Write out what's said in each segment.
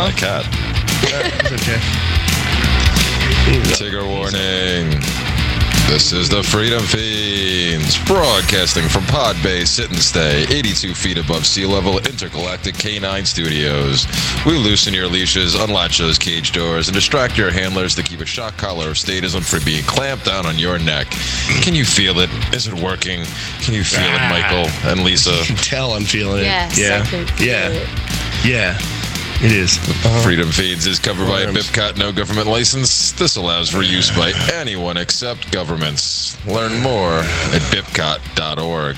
my cat. Okay. Trigger warning. This is the Freedom Fiends, broadcasting from Pod Bay Sit and Stay, 82 feet above sea level, intergalactic K9 studios. We loosen your leashes, unlatch those cage doors, and distract your handlers to keep a shock collar of statism from being clamped down on your neck. Can you feel it? Is it working? Can you feel it, Michael and Lisa? I can tell I'm feeling it. Yes, Yeah. I can feel it. Yeah. It is. Freedom Feeds is covered by a BIPCOT no government license. This allows for use by anyone except governments. Learn more at bipcot.org.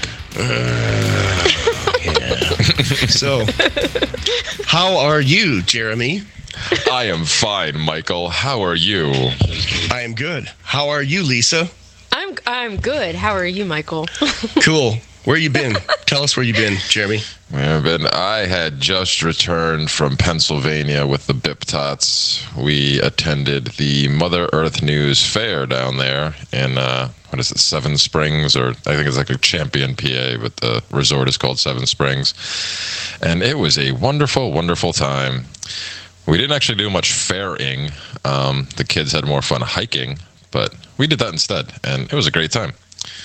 So, how are you, Jeremy? I am fine, Michael. How are you? I am good. How are you, Lisa? I'm good. How are you, Michael? Cool. Where you been? Tell us where you been, Jeremy. I had just returned from Pennsylvania with the BIPTOTs. We attended the Mother Earth News Fair down there in, Seven Springs, or I think it's like a Champion, PA, but the resort is called Seven Springs. And it was a wonderful, wonderful time. We didn't actually do much fairing. The kids had more fun hiking, but we did that instead, and it was a great time.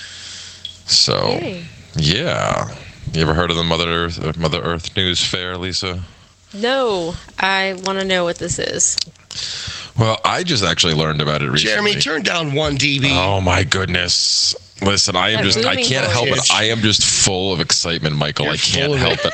So, Hey. Yeah. You ever heard of the Mother Earth News Fair, Lisa? No, I want to know what this is. Well, I just actually learned about it recently. Jeremy, turn down 1 dB. Oh my goodness. Listen, I can't help it. I am just full of excitement, Michael. You're I can't full of help it.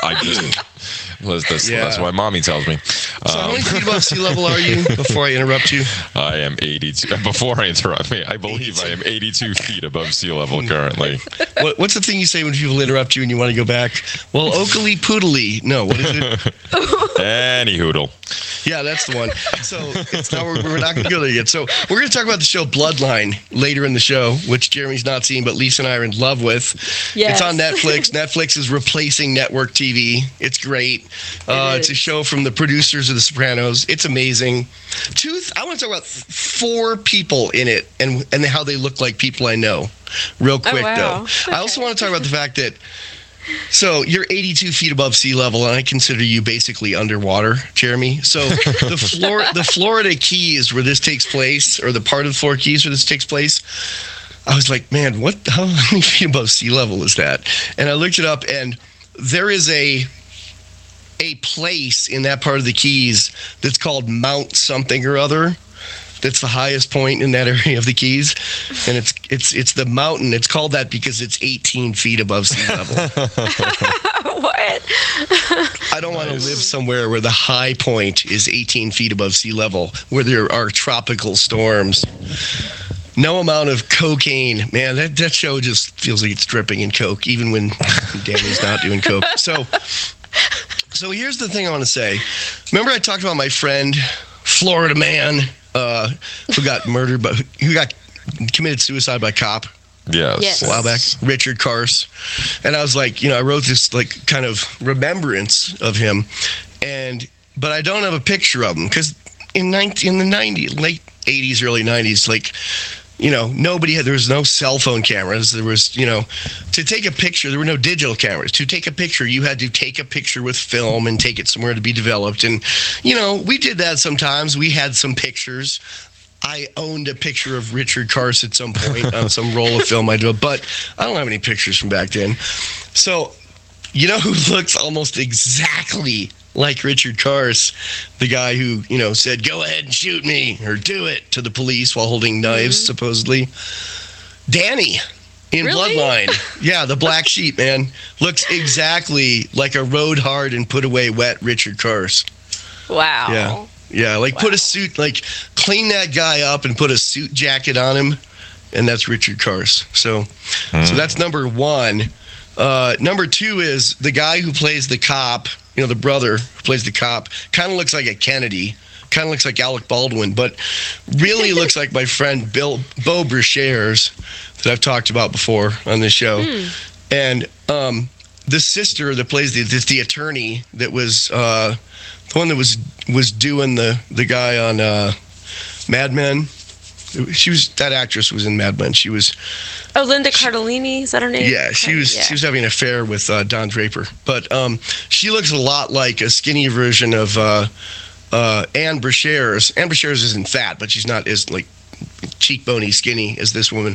That's what my mommy tells me. So how many feet above sea level are you, before I interrupt you? I am 82. Before I interrupt me, I believe I am 82 feet above sea level currently. What's the thing you say when people interrupt you and you want to go back? Well, Oakley Poodley. No, what is it? Any hoodle. Yeah, that's the one. So we're not going to go there yet. So we're going to talk about the show Bloodline later in the show, which Jeremy's not seen, but Lisa and I are in love with. Yes. It's on Netflix. Netflix is replacing network TV. It's great. It's a show from the producers of The Sopranos. It's amazing. I want to talk about 4 people in it and how they look like people I know. Real quick, wow. though. Okay. I also want to talk about the fact that so you're 82 feet above sea level, and I consider you basically underwater, Jeremy. So the Florida Keys where this takes place, or the part of the Florida Keys where this takes place, I was like, man, how many feet above sea level is that? And I looked it up, and there is a place in that part of the Keys that's called Mount something or other. That's the highest point in that area of the Keys, and it's the mountain. It's called that because it's 18 feet above sea level. What? I don't want to live somewhere where the high point is 18 feet above sea level, where there are tropical storms. No amount of cocaine, man. That show just feels like it's dripping in coke, even when Danny's not doing coke. So here's the thing I want to say. Remember I talked about my friend, Florida man, who got murdered, but who got committed suicide by cop? Yes. A while back, Richard Karst. And I was like, I wrote this like kind of remembrance of him, but I don't have a picture of him because in the 90s, late 80s, early 90s, like, there was no cell phone cameras. There was, to take a picture, there were no digital cameras. To take a picture, you had to take a picture with film and take it somewhere to be developed. And, we did that sometimes. We had some pictures. I owned a picture of Richard Karst at some point on some roll of film I do, but I don't have any pictures from back then. So, who looks almost exactly like Richard Karst, the guy who, said, go ahead and shoot me or do it to the police while holding knives, supposedly. Danny in Really? Bloodline. Yeah, the black sheep, man. Looks exactly like a rode hard and put away wet Richard Karst. Wow. Yeah. Yeah, put a suit, clean that guy up and put a suit jacket on him, and that's Richard Karst. So that's number 1. Number 2 is the guy who plays the cop, the brother who plays the cop, kind of looks like a Kennedy, kind of looks like Alec Baldwin, but really looks like my friend Bo Brashears that I've talked about before on this show. And the sister that plays the attorney that was the one that was doing the guy on Mad Men. That actress was in Mad Men. She was. Oh, Linda Cardellini, is that her name? Yeah, she was having an affair with Don Draper, but she looks a lot like a skinny version of Anne Brashares. Anne Brashares isn't fat, but she's not as like cheekbony, skinny as this woman.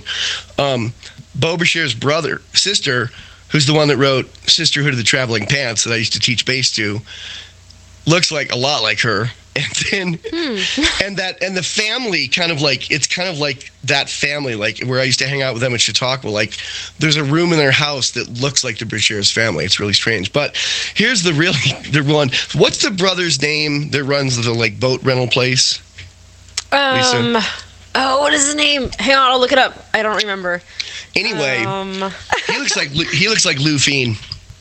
Bo Brashares' sister, who's the one that wrote Sisterhood of the Traveling Pants that I used to teach bass to, looks like a lot like her. And then and the family kind of like, it's kind of like that family, like where I used to hang out with them in Chautauqua. Like there's a room in their house that looks like the Brashares family. It's really strange. But here's the one. What's the brother's name that runs the like boat rental place? Lisa? Oh, what is his name? Hang on, I'll look it up. I don't remember. Anyway, he looks like Lou Fiend.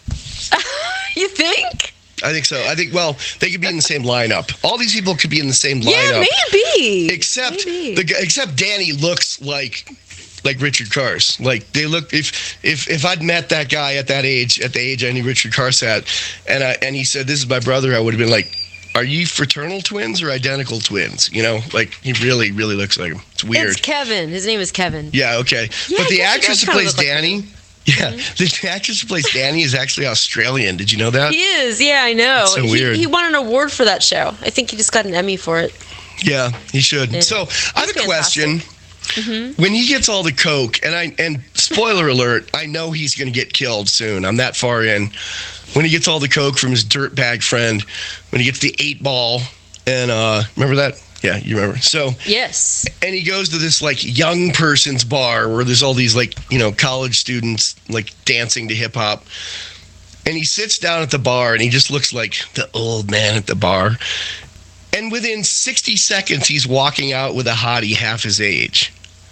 You think? I think so. I think, well, they could be in the same lineup. All these people could be in the same lineup. Yeah, maybe. Except Danny looks like Richard Kars. Like they look. If I'd met that guy at that age, at the age I knew Richard Kars at, and he said, "This is my brother," I would have been like, "Are you fraternal twins or identical twins?" You know, like he really, really looks like him. It's weird. It's Kevin. His name is Kevin. Yeah. Okay. Yeah, but the actress who plays Danny. Like the actress who plays Danny is actually Australian. Did you know that? He is. Yeah, I know. That's so weird. He won an award for that show. I think he just got an Emmy for it. Yeah, he should. Yeah. So I have a question. When he gets all the coke, and spoiler alert, I know he's going to get killed soon. I'm that far in. When he gets all the coke from his dirtbag friend, when he gets the 8-ball, and remember that? Yeah, you remember. So yes. And he goes to this like young person's bar where there's all these like, you know, college students like dancing to hip hop. And he sits down at the bar and he just looks like the old man at the bar. And within 60 seconds, he's walking out with a hottie half his age.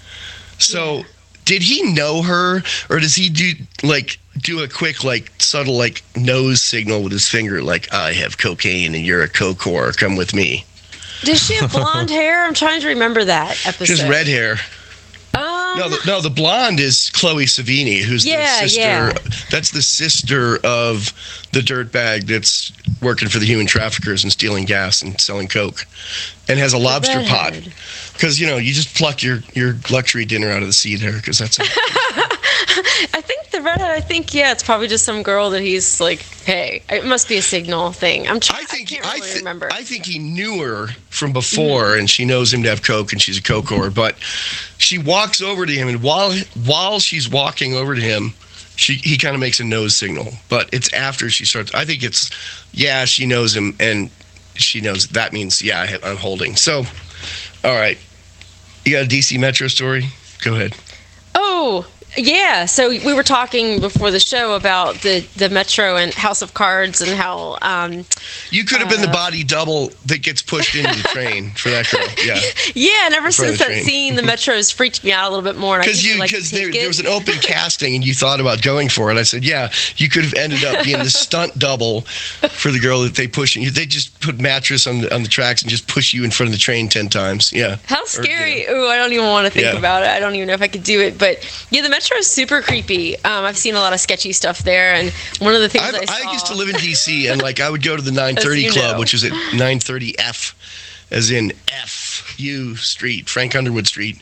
So did he know her, or does he do a quick, like, subtle, like, nose signal with his finger, like, I have cocaine and you're a coke whore, come with me? Does she have blonde hair? I'm trying to remember that episode. She has red hair. No, the blonde is Chloe Savini, who's the sister. Yeah. That's the sister of the dirtbag that's working for the human traffickers and stealing gas and selling coke, and has a lobster pot. Because you just pluck your luxury dinner out of the sea there, because that's. I think the redhead. It's probably just some girl that he's like, hey, it must be a signal thing. I can't really remember. I think he knew her from before, and she knows him to have coke, and she's a coke whore. But she walks over to him, and while she's walking over to him, he kind of makes a nose signal. But it's after she starts. I think she knows him, and she knows that means I'm holding. So, all right, you got a DC Metro story? Go ahead. Oh. Yeah, so we were talking before the show about the Metro and House of Cards and how you could have been the body double that gets pushed into the train for that girl. Yeah. Yeah, and ever since that scene, the Metro has freaked me out a little bit more. Because there was an open casting and you thought about going for it. I said, you could have ended up being the stunt double for the girl that they push. They just put mattress on the tracks and just push you in front of the train 10 times. Yeah. How scary! Ooh, I don't even want to think about it. I don't even know if I could do it. But yeah, the Metro is super creepy. I've seen a lot of sketchy stuff there, and one of the things I used to live in DC, and I would go to the 930 Club, which is at 930 F, as in F-U Street, Frank Underwood Street.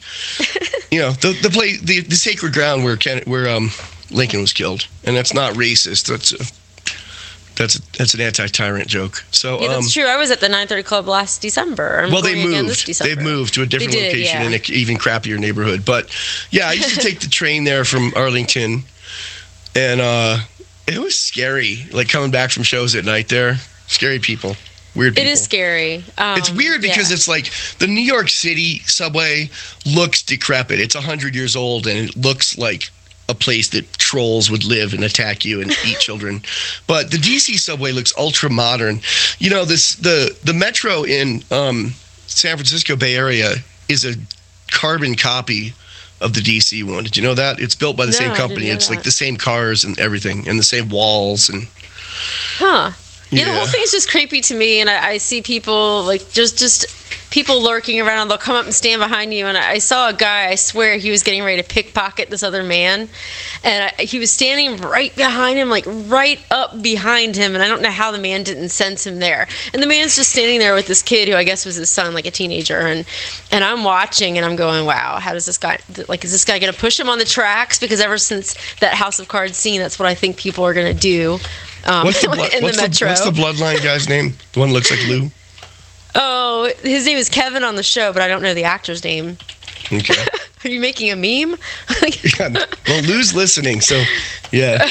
The sacred ground where Lincoln was killed, and that's not racist. That's an anti-tyrant joke. So that's true. I was at the 930 Club last December. They moved. They've moved to a different location in an even crappier neighborhood. But I used to take the train there from Arlington, and it was scary. Like coming back from shows at night there, scary people, weird people. It is scary. It's weird because it's like the New York City subway looks decrepit. It's 100 years old, and it looks like a place that trolls would live and attack you and eat children. But the DC subway looks ultra modern. The Metro in San Francisco Bay Area is a carbon copy of the DC one. Did you know that? It's built by the same company. It's like the same cars and everything, and the same walls and. Huh. Yeah, the whole thing is just creepy to me, and I see people like just people lurking around, and they'll come up and stand behind you. And I saw a guy, I swear he was getting ready to pickpocket this other man, and he was standing right behind him, like right up behind him, and I don't know how the man didn't sense him there. And the man's just standing there with this kid who I guess was his son, like a teenager, and I'm watching, and I'm going, wow, how does this guy, like, is this guy going to push him on the tracks? Because ever since that House of Cards scene, that's what I think people are going to do. What's the Bloodline guy's name? The one that looks like Lou? Oh, his name is Kevin on the show, but I don't know the actor's name. Okay. Are you making a meme? Yeah, well, Lou's listening, so yeah.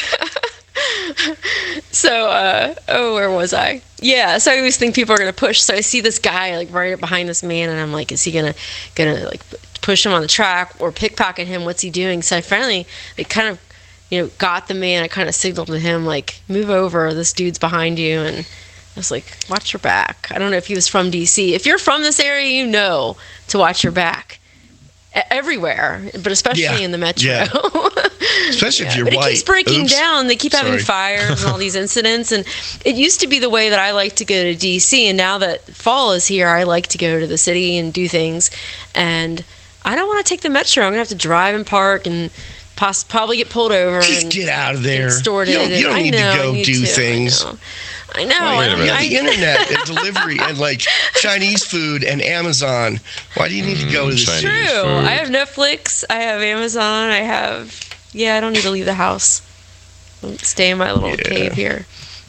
So, where was I? Yeah, so I always think people are gonna push. So I see this guy like right behind this man, and I'm like, is he gonna like push him on the track or pickpocket him? What's he doing? So I finally kind of, got the man. I kind of signaled to him like, move over. This dude's behind you, and I was like, watch your back. I don't know if he was from DC. If you're from this area, you know to watch your back. Everywhere, but especially in the metro. Yeah. Especially if you're but white. It keeps breaking down. They keep having Sorry. fires and all these incidents. And it used to be the way that I like to go to DC. And now that fall is here, I like to go to the city and do things. And I don't want to take the metro. I'm going to have to drive and park and probably get pulled over. Just and get out of there. Extorted. You don't need to go do things. I know. Wait a minute. You have the internet and delivery and like Chinese food and Amazon. Why do you need to go to the Chinese city? True. food. I have Netflix. I have Amazon. I don't need to leave the house. I'll stay in my little cave here.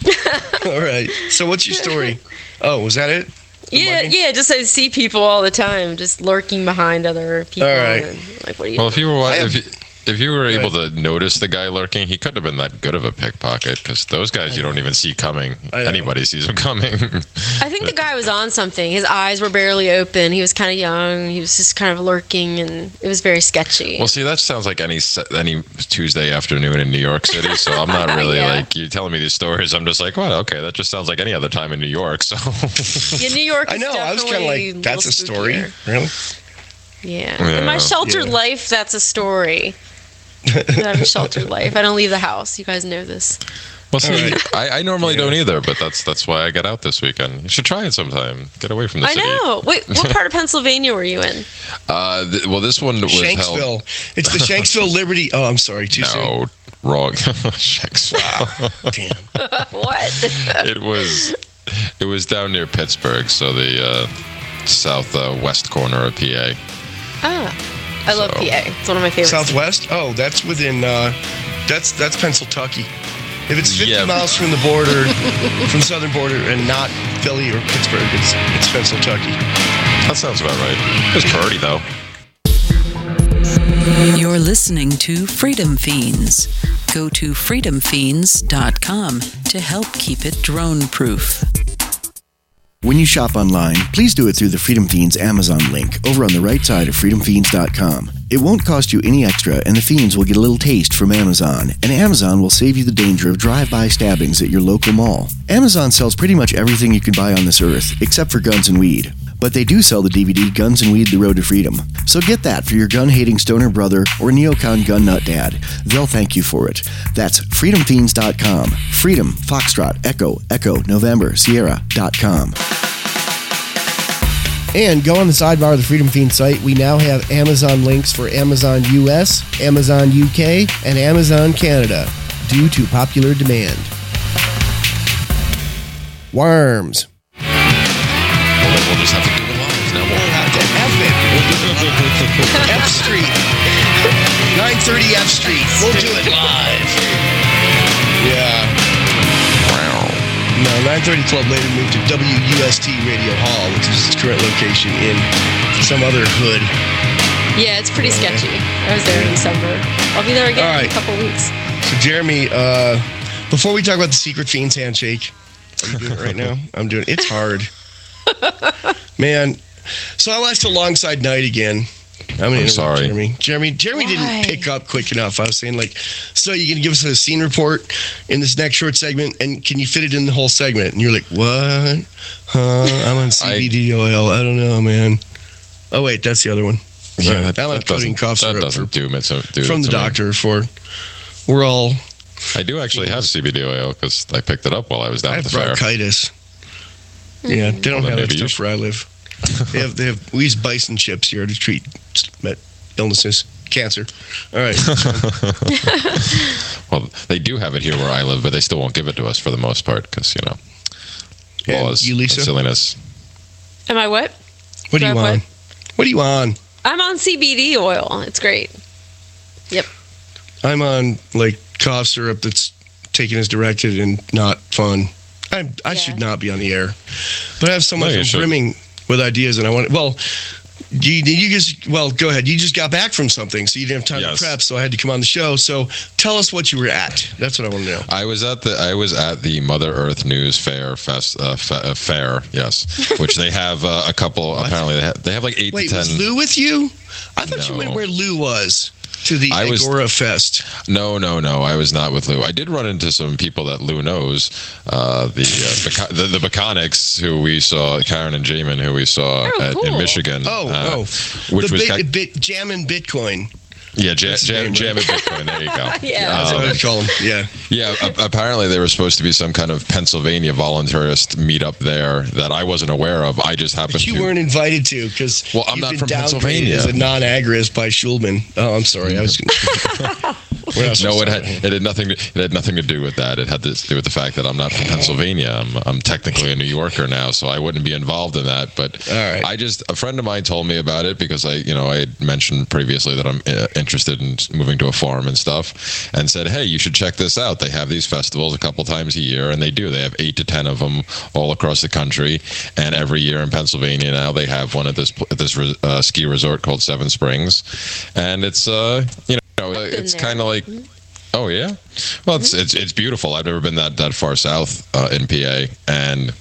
All right. So what's your story? Oh, was that it? Yeah. Just I see people all the time, just lurking behind other people. All right. And, like, what are you? Well, if you were able to notice the guy lurking, he couldn't have been that good of a pickpocket because those guys you don't even see coming. Anybody sees them coming. I think the guy was on something. His eyes were barely open. He was kind of young. He was just kind of lurking, and it was very sketchy. Well, see, that sounds like any Tuesday afternoon in New York City. So I'm not really like you're telling me these stories. I'm just like, well, okay, that just sounds like any other time in New York. So yeah, New York. I know. I was kind of like, that's a story, really. Yeah. In my sheltered life, that's a story. I have a sheltered life. I don't leave the house. You guys know this. Well, see, I normally don't either, but that's why I got out this weekend. You should try it sometime. Get away from the city. I know. Wait, what part of Pennsylvania were you in? Well, this one was Shanksville. held. It's the Shanksville Liberty. Oh, I'm sorry. Too soon. No, wrong. Shanksville. Damn. What? It was down near Pittsburgh, so the southwest corner of PA. I love PA. It's one of my favorites. Southwest? Oh, that's within. That's Pennsylvania. If it's 50 miles from the border, from the southern border, and not Philly or Pittsburgh, it's Pennsylvania. That sounds about right. It's pretty though. You're listening to Freedom Fiends. Go to freedomfiends.com to help keep it drone-proof. When you shop online, please do it through the Freedom Fiends Amazon link over on the right side of freedomfiends.com. It won't cost you any extra, and the Fiends will get a little taste from Amazon, and Amazon will save you the danger of drive-by stabbings at your local mall. Amazon sells pretty much everything you can buy on this earth, except for guns and weed. But they do sell the DVD Guns and Weed: The Road to Freedom. So get that for your gun-hating stoner brother or neocon gun nut dad. They'll thank you for it. That's freedomfiends.com. Freedom, Foxtrot, Echo, November, Sierra.com. And go on the sidebar of the Freedom Fiend site. We now have Amazon links for Amazon US, Amazon UK, and Amazon Canada due to popular demand. Worms. We'll just have to do it live. No more. We'll have to F it. F Street. 930 F Street. We'll do it live. Yeah. No, 930 Club later moved to WUST Radio Hall, which is its current location in some other hood. Yeah, it's pretty sketchy. I was there in December. I'll be there again in a couple weeks. So, Jeremy, before we talk about the Secret Fiends handshake, are you doing it right now? I'm doing it. It's hard. Man. So I watched Alongside Night again. I'm sorry. Jeremy didn't pick up quick enough. I was saying, like, so you can give us a scene report in this next short segment, and can you fit it in the whole segment? And you're like, what? I'm on CBD oil. I don't know, man. Oh, wait, that's the other one. Yeah, I'm on codeine cough syrup. That doesn't do it. From the doctor for, we're all. I do actually have CBD oil because I picked it up while I was down at the fair. I have bronchitis. Yeah, they don't have that stuff where I live. We use bison chips here to treat illnesses, cancer. All right. Well, they do have it here where I live, but they still won't give it to us for the most part because, laws, you, Lisa? silliness. Am I what? What are you on? What are you on? I'm on CBD oil. It's great. Yep. I'm on, like, cough syrup that's taken as directed and not fun. I should not be on the air, but I have so much you should. brimming with ideas, and I want. Well, go ahead. You just got back from something, so you didn't have time to prep. So I had to come on the show. So tell us what you were at. That's what I want to know. I was at the Mother Earth News Fair fair, yes, which they have a couple. Apparently, they have like 8 to 10. Was Lou with you? I thought you went where Lou was. To the Agora Fest. No. I was not with Lou. I did run into some people that Lou knows. The Baconics, who we saw, Karen and Jamin, who we saw in Michigan. Which was Jammin' Bitcoin. Yeah, Jammin' Bitcoin. There you go. Yeah, that's what I call them. Yeah. Yeah. Apparently, there was supposed to be some kind of Pennsylvania voluntarist meetup there that I wasn't aware of. I just happened to. You weren't invited to because I'm not from Pennsylvania. As a non-agorist by Schulman. Oh, I'm sorry. I was. No, it had nothing. It had nothing to do with that. It had to do with the fact that I'm not from Pennsylvania. I'm technically a New Yorker now, so I wouldn't be involved in that. But a friend of mine told me about it because I had mentioned previously that I'm interested in moving to a farm and stuff, and said, hey, you should check this out. They have these festivals a couple times a year, and they do. They have 8 to 10 of them all across the country, and every year in Pennsylvania now they have one at this ski resort called Seven Springs, and it's it's kind of like, oh yeah, well it's beautiful. I've never been that far south in PA, and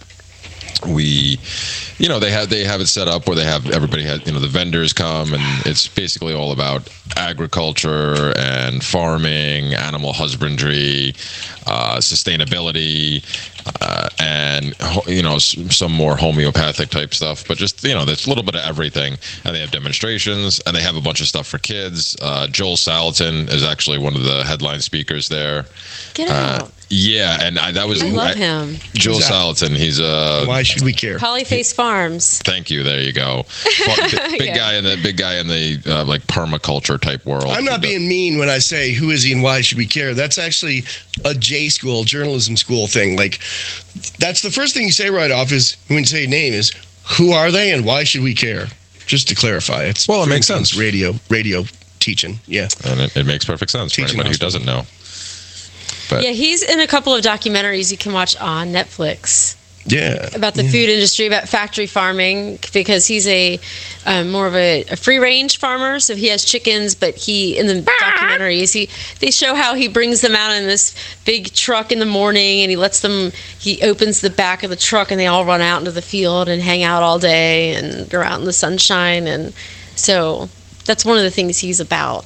they have it set up where everybody has the vendors come, and it's basically all about agriculture and farming, animal husbandry, sustainability, and some more homeopathic type stuff, but just there's a little bit of everything. And they have demonstrations, and they have a bunch of stuff for kids. Joel Salatin is actually one of the headline speakers there. Get out. Yeah, and I love him. Joel Salatin. He's Why should we care? Polyface Farms. Thank you. There you go. Big guy in the like permaculture type world. I'm not being mean when I say who is he and why should we care. That's actually a J school, journalism school thing. Like that's the first thing you say right off is when you say name is who are they and why should we care? Just to clarify, it makes sense. Radio teaching, yeah, and it makes perfect sense for anybody who doesn't know. But. Yeah, he's in a couple of documentaries you can watch on Netflix. Yeah, about the food industry, about factory farming, because he's more of a free range farmer. So he has chickens, but in the documentaries they show how he brings them out in this big truck in the morning, and he opens the back of the truck, and they all run out into the field and hang out all day and go out in the sunshine, and so that's one of the things he's about.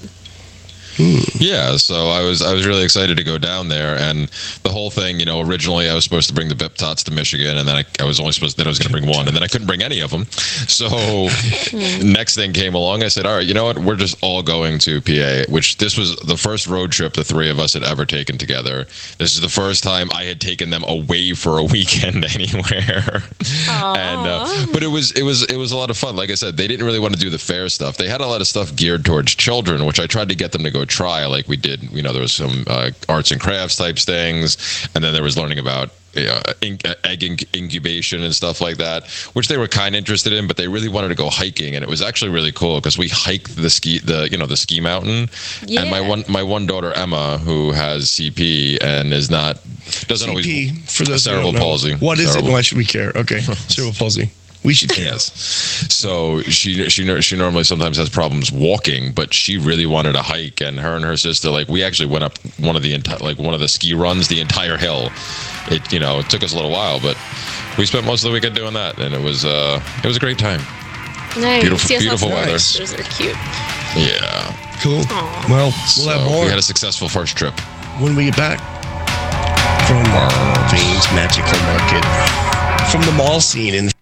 Yeah, so I was really excited to go down there, and the whole thing, originally I was supposed to bring the Bip Tots to Michigan, and then I was going to bring one, and then I couldn't bring any of them. So next thing came along, I said, all right, you know what, we're just all going to PA, which this was the first road trip the three of us had ever taken together. This is the first time I had taken them away for a weekend anywhere. And but it was a lot of fun. Like I said, they didn't really want to do the fair stuff. They had a lot of stuff geared towards children, which I tried to get them to go try, like we did. There was some arts and crafts types things, and then there was learning about egg incubation and stuff like that, which they were kind of interested in, but they really wanted to go hiking, and it was actually really cool because we hiked the ski mountain. Yeah. And my one daughter Emma, who has CP and doesn't always for the cerebral palsy. What is it? Why should we care? Okay, cerebral palsy. We should care. Yes. So she normally sometimes has problems walking, but she really wanted to hike, and her sister, we actually went up one of the ski runs, the entire hill. It took us a little while, but we spent most of the weekend doing that, and it was a great time. Nice. Beautiful weather. Those are cute. Yeah. Cool. Aww. Well, we'll have more. We had a successful first trip. When we get back from Vane's Magical Market, from the mall scene in.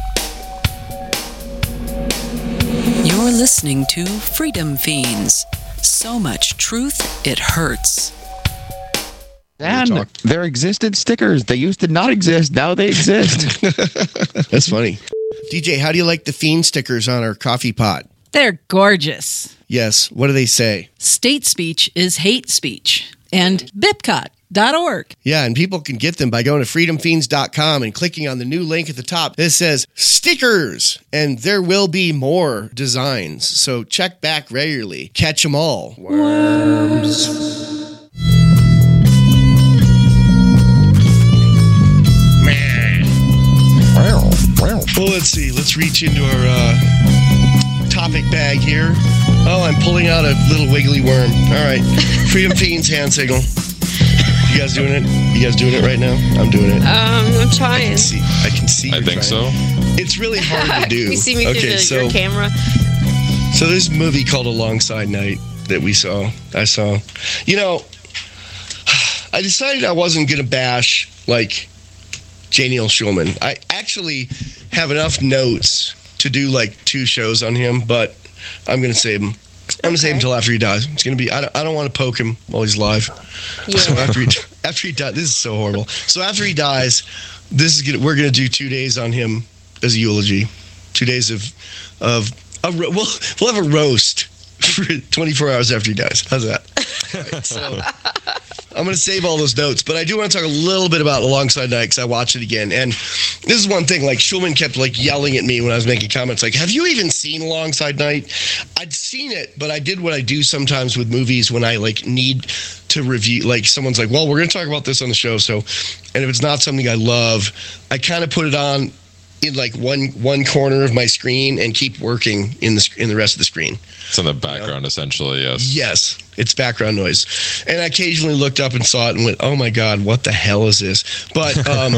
You're listening to Freedom Fiends. So much truth, it hurts. And there existed stickers. They used to not exist. Now they exist. That's funny. DJ, how do you like the Fiend stickers on our coffee pot? They're gorgeous. Yes. What do they say? State speech is hate speech. And Bipcot.org. Yeah, and people can get them by going to freedomfiends.com and clicking on the new link at the top. It says stickers, and there will be more designs. So check back regularly. Catch them all. Worms. Well, let's see. Let's reach into our topic bag here. Oh, I'm pulling out a little wiggly worm. All right. Freedom Fiends hand signal. You guys doing it? You guys doing it right now? I'm doing it. I'm trying. I can see. I think so. It's really hard to do. You see me through your camera. So there's a movie called Alongside Night that I saw. You know, I decided I wasn't going to bash, like, J. Neil Schulman. I actually have enough notes to do, like, 2 shows on him, but I'm going to save him. I'm going to save him until after he dies. It's going to be, I don't want to poke him while he's alive. Yeah. So after he dies, this is so horrible. So after he dies, we're going to do 2 days on him as a eulogy. 2 days we'll have a roast for 24 hours after he dies. How's that? Right, so I'm going to save all those notes, but I do want to talk a little bit about Alongside Night because I watched it again. And this is one thing, like Schulman kept like yelling at me when I was making comments, like, have you even seen Alongside Night? I'd seen it, but I did what I do sometimes with movies when I like need to review, like someone's like, well, we're going to talk about this on the show. So, and if it's not something I love, I kind of put it on in like one corner of my screen and keep working in the rest of the screen. It's in the background, essentially, yes. Yes, it's background noise. And I occasionally looked up and saw it and went, oh my God, what the hell is this? But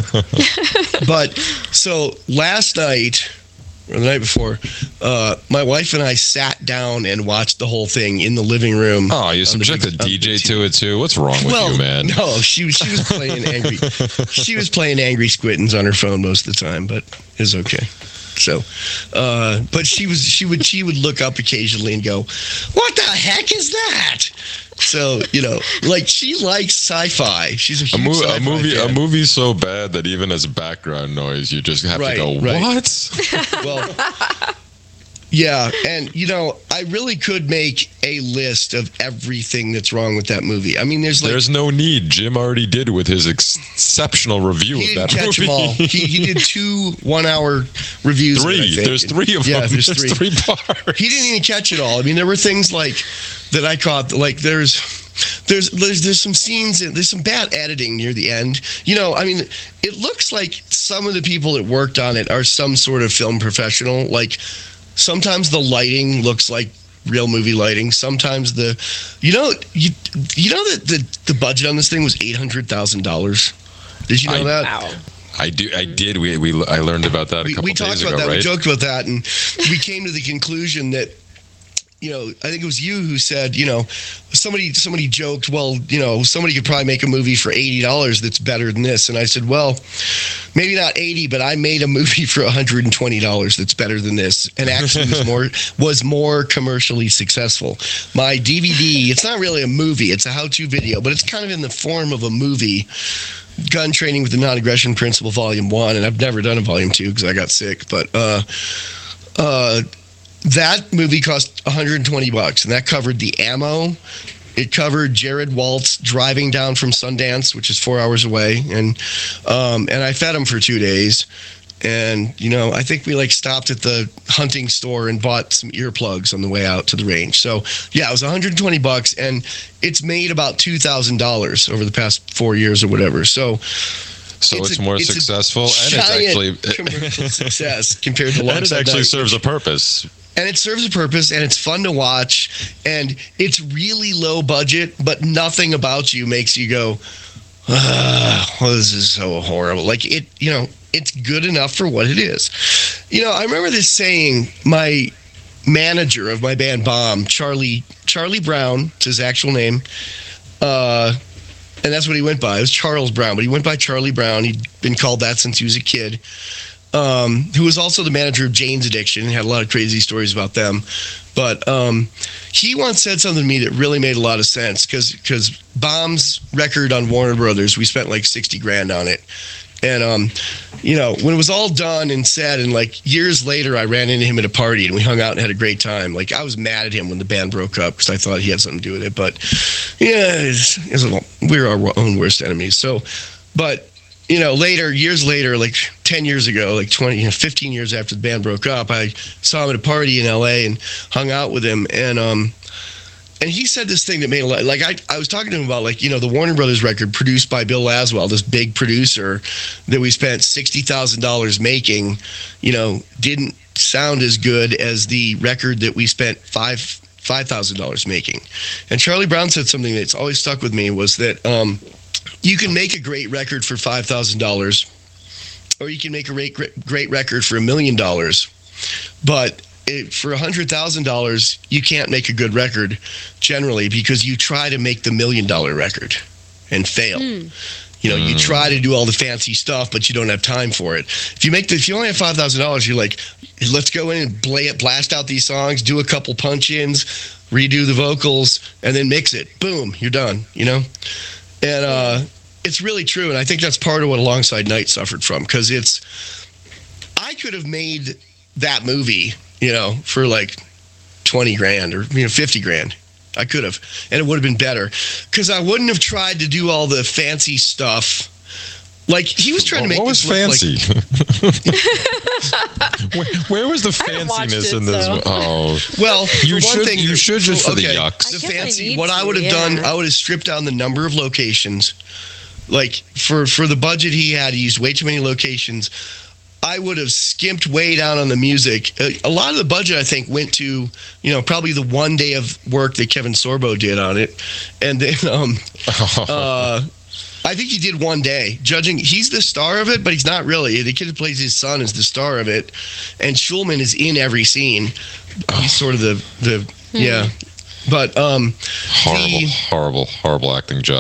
so last night, or the night before, my wife and I sat down and watched the whole thing in the living room. Oh, you subjected DJ to it too? What's wrong with you, man? No, she was playing angry. She was playing Angry Squittins on her phone most of the time, but it was okay. So, but she would look up occasionally and go, "What the heck is that?" So, you know, like she likes sci-fi. She's a huge sci-fi fan. A movie so bad that even as background noise, you just have to go, what? Well, yeah, and you know, I really could make a list of everything that's wrong with that movie. I mean, there's no need. Jim already did with his exceptional review of that movie. Them all. He did 2 1-hour reviews. 3. There's 3 of them. Yeah, there's 3 parts. He didn't even catch it all. I mean, there were things like that I caught. Like there's some scenes. There's some bad editing near the end. You know, I mean, it looks like some of the people that worked on it are some sort of film professional. Like sometimes the lighting looks like real movie lighting. Sometimes the budget on this thing was $800,000. Did you know that? Wow. I did. I learned about that a couple days ago. We talked about that. Right? We joked about that, and we came to the conclusion that, you know, I think it was you who said, you know, somebody joked, well, you know, somebody could probably make a movie for $80 that's better than this. And I said, well, maybe not 80, but I made a movie for $120 that's better than this, and actually was more commercially successful. My DVD, it's not really a movie, it's a how-to video, but it's kind of in the form of a movie. Gun Training with the Non-Aggression Principle, Volume 1, and I've never done a Volume 2 because I got sick, but that movie cost $120, and that covered the ammo. It covered Jared Waltz driving down from Sundance, which is 4 hours away, and I fed him for 2 days. And, you know, I think we stopped at the hunting store and bought some earplugs on the way out to the range. So, yeah, it was $120, and it's made about $2,000 over the past 4 years or whatever. So it's more successful, and it's actually commercial success compared to and it actually serves a purpose. And it serves a purpose, and it's fun to watch, and it's really low budget, but nothing about you makes you go, well, this is so horrible. Like, it, you know, it's good enough for what it is. You know, I remember this saying, my manager of my band Bomb, Charlie Brown, it's his actual name, and that's what he went by. It was Charles Brown, but he went by Charlie Brown. He'd been called that since he was a kid. Who was also the manager of Jane's Addiction, and had a lot of crazy stories about them. But he once said something to me that really made a lot of sense, because Bomb's record on Warner Brothers, we spent like $60,000 on it. And, you know, when it was all done and said, and years later, I ran into him at a party and we hung out and had a great time. Like, I was mad at him when the band broke up because I thought he had something to do with it. But, yeah, we're our own worst enemies. So, but, you know, years later, 10 years ago, 15 years after the band broke up, I saw him at a party in LA and hung out with him. And And he said this thing that made a lot, like I was talking to him about, like, you know, the Warner Brothers record produced by Bill Laswell, this big producer that we spent $60,000 making, you know, didn't sound as good as the record that we spent $5,000 making. And Charlie Brown said something that's always stuck with me, was that you can make a great record for $5,000, or you can make a great record for $1 million, but for $100,000, you can't make a good record generally, because you try to make the $1 million record and fail. You know, you try to do all the fancy stuff, but you don't have time for it. If you only have $5,000, you're like, let's go in and blast out these songs, do a couple punch-ins, redo the vocals, and then mix it. Boom, you're done. You know, and it's really true, and I think that's part of what Alongside Night suffered from, because I could have made that movie, you know, for like $20,000 or, you know, $50,000. I could have, and it would have been better, because I wouldn't have tried to do all the fancy stuff. Like, he was trying to make what was fancy? Where was the fanciness in this? Oh, well, you should just for the yucks. The fancy. What I would have done, I would have stripped down the number of locations. Like, for the budget he had, he used way too many locations. I would have skimped way down on the music. A lot of the budget, I think, went to, you know, probably the one day of work that Kevin Sorbo did on it. And then I think he did one day. Judging, he's the star of it, but he's not really. The kid who plays his son is the star of it. And Schulman is in every scene. He's sort of the yeah. But horrible acting job.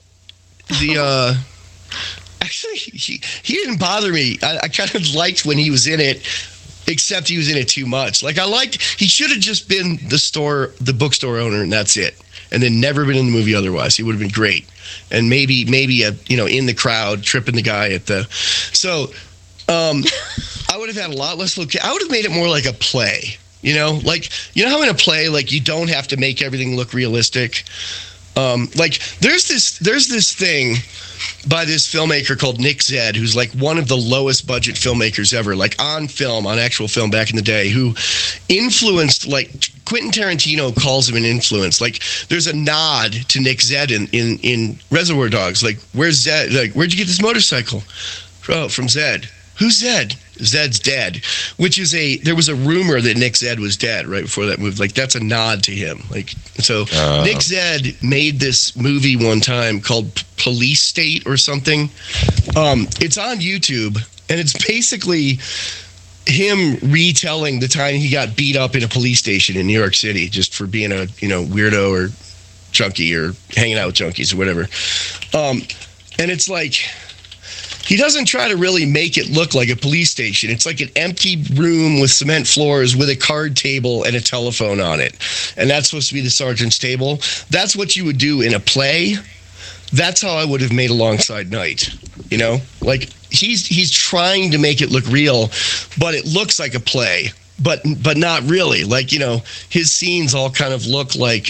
Actually, he didn't bother me. I kind of liked when he was in it, except he was in it too much. Like, he should have just been the bookstore owner, and that's it. And then never been in the movie otherwise. He would have been great. And maybe in the crowd, tripping the guy at the. So, I would have had a lot less I would have made it more like a play. You know, like, you know how in a play, like, you don't have to make everything look realistic. Like, there's this thing by this filmmaker called Nick Zed, who's like one of the lowest budget filmmakers ever, like on actual film back in the day, who influenced, like, Quentin Tarantino calls him an influence. Like, there's a nod to Nick Zed in Reservoir Dogs. Like, where's Zed? Like, where'd you get this motorcycle? Oh, from Zed. Who's Zed? Zed's dead. There was a rumor that Nick Zed was dead right before that movie. Like, that's a nod to him. Like, so Nick Zed made this movie one time called Police State or something. It's on YouTube, and it's basically him retelling the time he got beat up in a police station in New York City just for being a, you know, weirdo or junkie or hanging out with junkies or whatever. And it's like, he doesn't try to really make it look like a police station. It's like an empty room with cement floors with a card table and a telephone on it. And that's supposed to be the sergeant's table. That's what you would do in a play. That's how I would have made Alongside Night. You know? Like, he's trying to make it look real, but it looks like a play. But not really. Like, you know, his scenes all kind of look like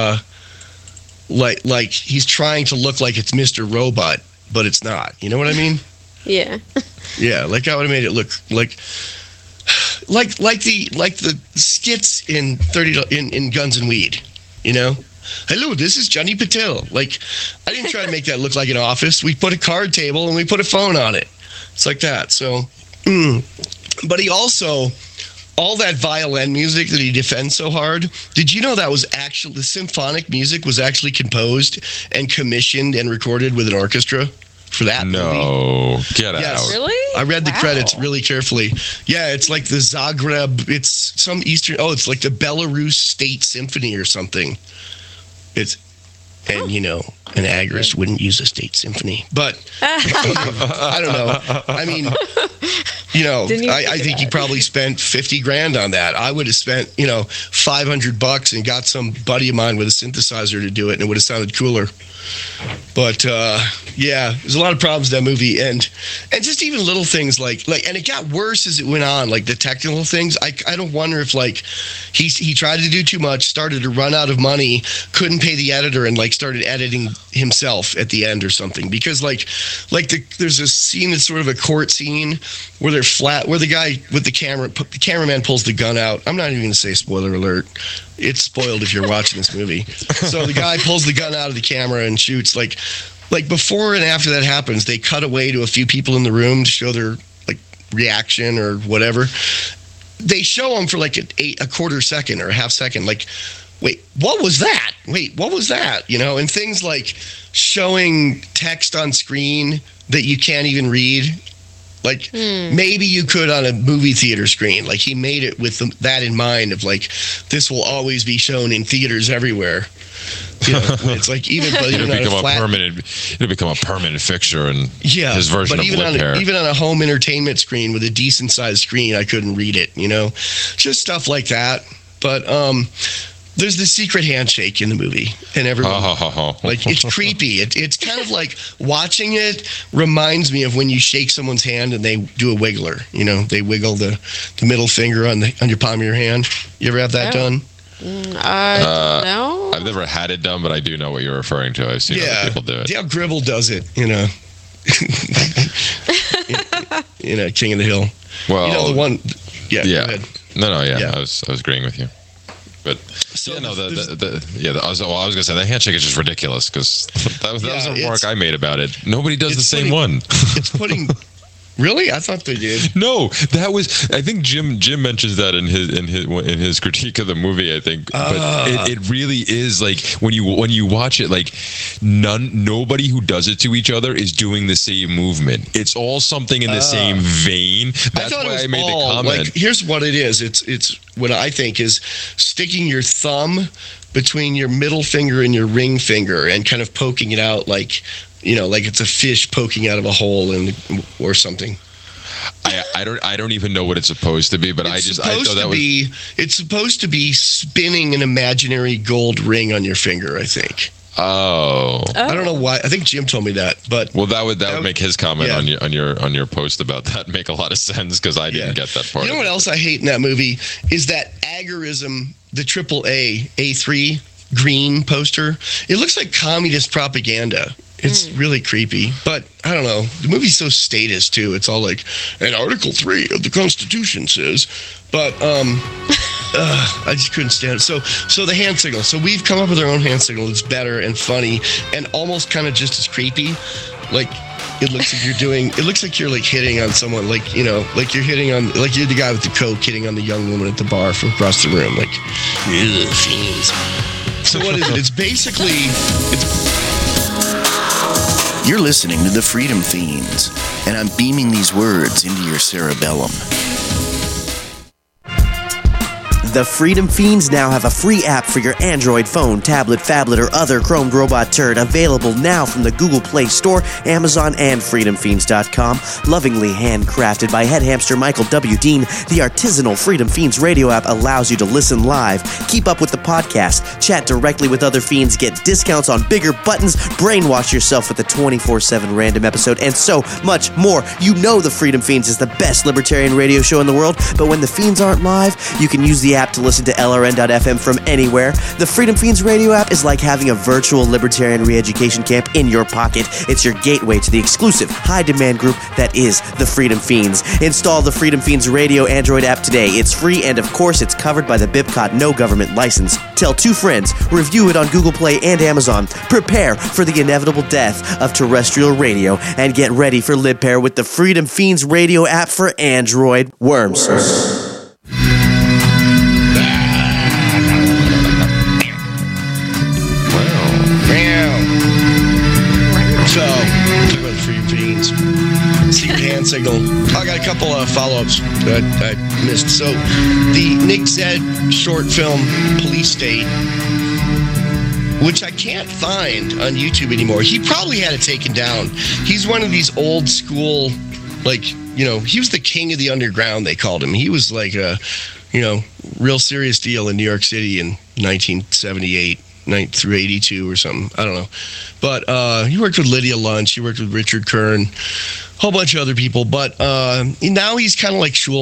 he's trying to look like it's Mr. Robot, but it's not. You know what I mean? Yeah. Yeah, like I would have made it look like the skits in in Guns and Weed, you know? Hello, this is Johnny Patel. Like, I didn't try to make that look like an office. We put a card table and we put a phone on it. It's like that. So, but he also, all that violin music that he defends so hard, did you know that was actually, the symphonic music was actually composed and commissioned and recorded with an orchestra for that movie? No, get out. Really? I read the credits really carefully. Yeah, it's like the Zagreb, it's some Eastern, it's like the Belarus State Symphony or something. And, you know, an agorist wouldn't use a state symphony. But, I don't know. I mean, you know, I think he probably spent $50,000 on that. I would have spent, you know, $500 and got some buddy of mine with a synthesizer to do it, and it would have sounded cooler. But, yeah, there's a lot of problems in that movie. And just even little things like, and it got worse as it went on, like the technical things. I don't wonder if, like, he tried to do too much, started to run out of money, couldn't pay the editor, and, like, started editing himself at the end or something, because there's a scene that's sort of a court scene where they're flat, where the guy with the cameraman pulls the gun out. I'm not even going to say spoiler alert. It's spoiled if you're watching this movie. So the guy pulls the gun out of the camera and shoots. Like before and after that happens, they cut away to a few people in the room to show their reaction or whatever. They show them for a quarter second or a half second, wait, what was that? Wait, what was that? And things like showing text on screen that you can't even read. Maybe you could on a movie theater screen. He made it with that in mind of this will always be shown in theaters everywhere. It's even it'll become a permanent fixture in his version of Lip Hair. Even on a home entertainment screen with a decent sized screen, I couldn't read it. Just stuff like that. But there's the secret handshake in the movie, and everyone it's creepy. It's kind of like watching it reminds me of when you shake someone's hand and they do a wiggler. They wiggle the middle finger on your palm of your hand. You ever have that done? No. I've never had it done, but I do know what you're referring to. I've seen other people do it. Dale Gribble does it. King of the Hill. Well, the one. Yeah. Yeah. Go ahead. No. Yeah. I was agreeing with you. But I was gonna say that handshake is just ridiculous because that was a remark I made about it. Nobody does the same one. It's putting. Really? I thought they did. No, that was. I think Jim mentions that in his critique of the movie. I think, but it really is when you watch it, nobody who does it to each other is doing the same movement. It's all something in the same vein. That's why I made the comment. Here's what it is. It's what I think is sticking your thumb between your middle finger and your ring finger and kind of poking it out like it's a fish poking out of a hole or something. I don't even know what it's supposed to be, but it's supposed to be spinning an imaginary gold ring on your finger, I think. Oh. I don't know why. I think Jim told me that, but that would make his comment on your post about that make a lot of sense because I didn't get that part. You know what else I hate in that movie is that agorism, the AAA A3 green poster. It looks like communist propaganda. It's really creepy, but I don't know. The movie's so statist too. It's all and Article 3 of the Constitution says, but I just couldn't stand it. So the hand signal. So we've come up with our own hand signal that's better and funny and almost kind of just as creepy. It looks like you're doing. It looks like you're hitting on someone. You're hitting on. You're the guy with the coke hitting on the young woman at the bar from across the room. Fiends. So what is it? It's basically. You're listening to the Freedom Fiends, and I'm beaming these words into your cerebellum. The Freedom Fiends now have a free app for your Android phone, tablet, phablet, or other Chrome robot turd, available now from the Google Play Store, Amazon, and freedomfiends.com. Lovingly handcrafted by head hamster Michael W. Dean, the artisanal Freedom Fiends radio app allows you to listen live, keep up with the podcast, chat directly with other fiends, get discounts on bigger buttons, brainwash yourself with a 24/7 random episode, and so much more. You know the Freedom Fiends is the best libertarian radio show in the world, but when the fiends aren't live, you can use the app to listen to LRN.FM from anywhere. The Freedom Fiends radio app is like having a virtual libertarian re-education camp in your pocket. It's your gateway to the exclusive high-demand group that is the Freedom Fiends. Install the Freedom Fiends radio Android app today. It's free, and of course, it's covered by the BIPCOT no government license. Tell 2 friends. Review it on Google Play and Amazon. Prepare for the inevitable death of terrestrial radio, and get ready for LibPair with the Freedom Fiends radio app for Android. Worms. Secret hand signal. I got a couple of follow-ups that I missed. So, the Nick Zed short film, Police State, which I can't find on YouTube anymore. He probably had it taken down. He's one of these old school, he was the king of the underground, they called him. He was a, real serious deal in New York City in 1978. Through 82 or something. I don't know. But he worked with Lydia Lunch. He worked with Richard Kern. A whole bunch of other people. But now he's kind of like Schulman.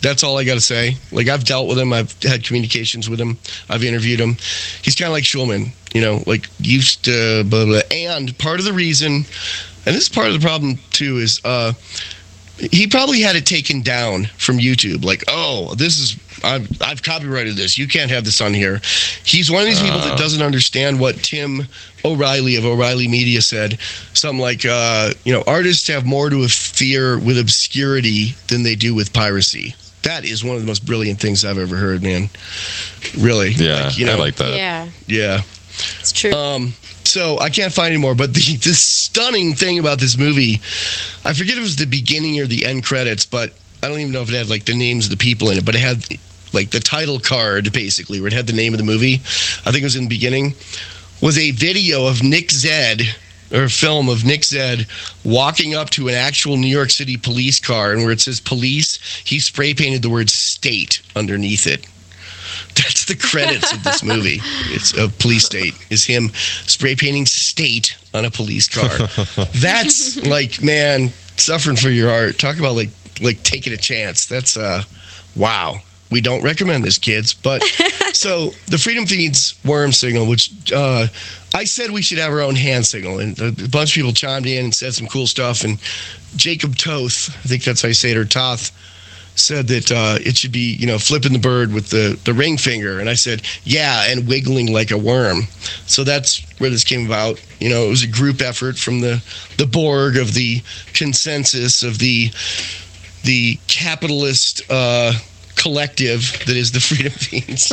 That's all I got to say. Like, I've dealt with him. I've had communications with him. I've interviewed him. He's kind of like Schulman, like used to blah, blah. And part of the reason, and this is part of the problem too, is he probably had it taken down from YouTube. Like, I've copyrighted this. You can't have this on here. He's one of these people that doesn't understand what Tim O'Reilly of O'Reilly Media said. Something like, artists have more to fear with obscurity than they do with piracy. That is one of the most brilliant things I've ever heard, man. Really. Yeah, I like that. Yeah. It's true. So I can't find any more, but the stunning thing about this movie, I forget if it was the beginning or the end credits, but I don't even know if it had like the names of the people in it, but it had like the title card basically where it had the name of the movie. I think it was in the beginning, was a video of Nick Zedd, or a film of Nick Zedd walking up to an actual New York City police car, and where it says police, he spray painted the word state underneath it. That's the credits of this movie. It's a police state. Is him spray painting state on a police car. That's like, man, suffering for your art. Talk about like taking a chance. That's wow. We don't recommend this, kids. But so the Freedom Fiends worm signal, which I said we should have our own hand signal, and a bunch of people chimed in and said some cool stuff. And Jacob Toth, I think that's how you say it, or Toth, said that it should be, flipping the bird with the ring finger. And I said, yeah, and wiggling like a worm. So that's where this came about. It was a group effort from the Borg of the consensus of the capitalist collective that is the Freedom Fiends.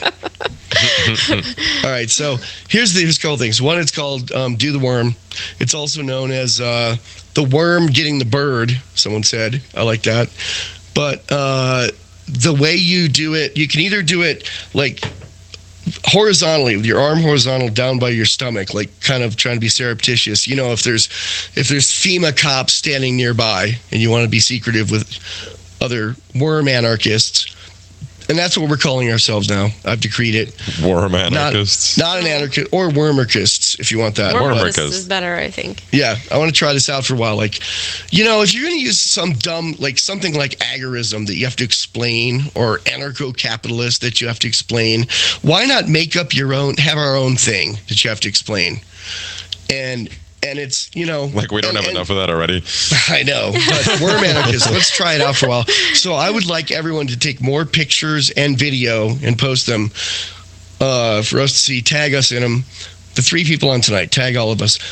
All right, so here's a couple things. One, it's called Do the Worm. It's also known as the worm getting the bird, someone said. I like that. But the way you do it, you can either do it like horizontally, with your arm horizontal down by your stomach, like kind of trying to be surreptitious. If there's FEMA cops standing nearby and you want to be secretive with other worm anarchists. And that's what we're calling ourselves now. I've decreed it. Worm anarchists. Not an anarchist, or wormerchists, if you want that. Wormerchists is better, I think. Yeah, I want to try this out for a while. Like, if you're going to use some dumb, like something like agorism that you have to explain, or anarcho-capitalist that you have to explain, why not make up your own, have our own thing that you have to explain? And it's, like we don't have enough of that already. I know, but worm anarchists, let's try it out for a while. So I would like everyone to take more pictures and video and post them for us to see. Tag us in them. The 3 people on tonight, tag all of us.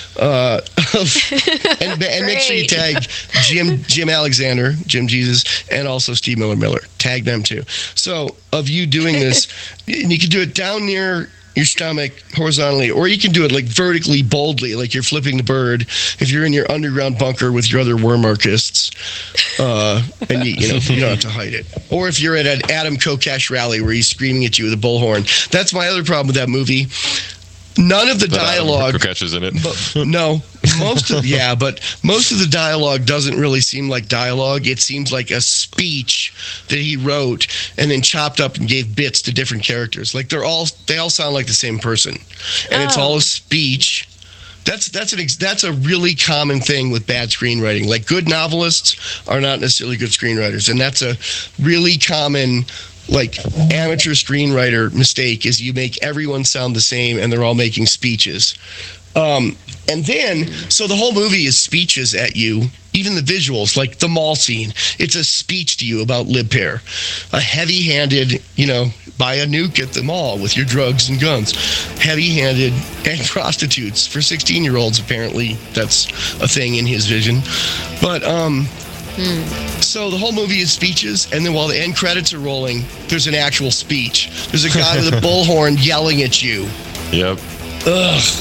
And make sure you tag Jim Alexander, Jim Jesus, and also Steve Miller. Tag them too. So of you doing this, and you can do it down near your stomach horizontally, or you can do it like vertically, boldly, like you're flipping the bird if you're in your underground bunker with your other wormarchists, and you don't have to hide it. Or if you're at an Adam Kokesh rally where he's screaming at you with a bullhorn. That's my other problem with that movie. None of the dialogue. Kokesh is in it. No, most of the dialogue doesn't really seem like dialogue. It seems like a speech that he wrote and then chopped up and gave bits to different characters. Like they all sound like the same person, and it's all a speech. That's a really common thing with bad screenwriting. Like, good novelists are not necessarily good screenwriters, and that's a really common, like, amateur screenwriter mistake, is you make everyone sound the same and they're all making speeches. And then, so the whole movie is speeches at you. Even the visuals, like the mall scene, it's a speech to you about LibPair. A heavy-handed, buy a nuke at the mall with your drugs and guns. Heavy-handed, and prostitutes for 16-year-olds, apparently. That's a thing in his vision. But, so the whole movie is speeches, and then while the end credits are rolling, there's an actual speech. There's a guy with a bullhorn yelling at you. Yep. Ugh.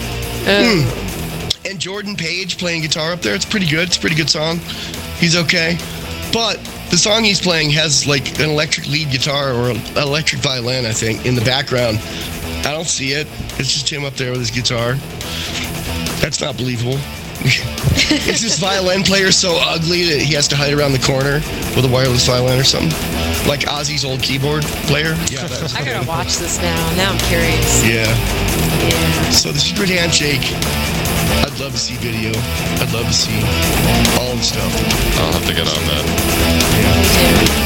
And Jordan Page playing guitar up there. It's pretty good. It's a pretty good song. He's okay. But the song he's playing has like an electric lead guitar or an electric violin, I think, in the background. I don't see it. It's just him up there with his guitar. That's not believable. Is this violin player so ugly that he has to hide around the corner with a wireless violin or something? Like Ozzy's old keyboard player? Yeah, I gotta watch this now. Now I'm curious. Yeah. So the Secret Handshake, I'd love to see video. I'd love to see all the stuff. I'll have to get on that. Yeah. Me too.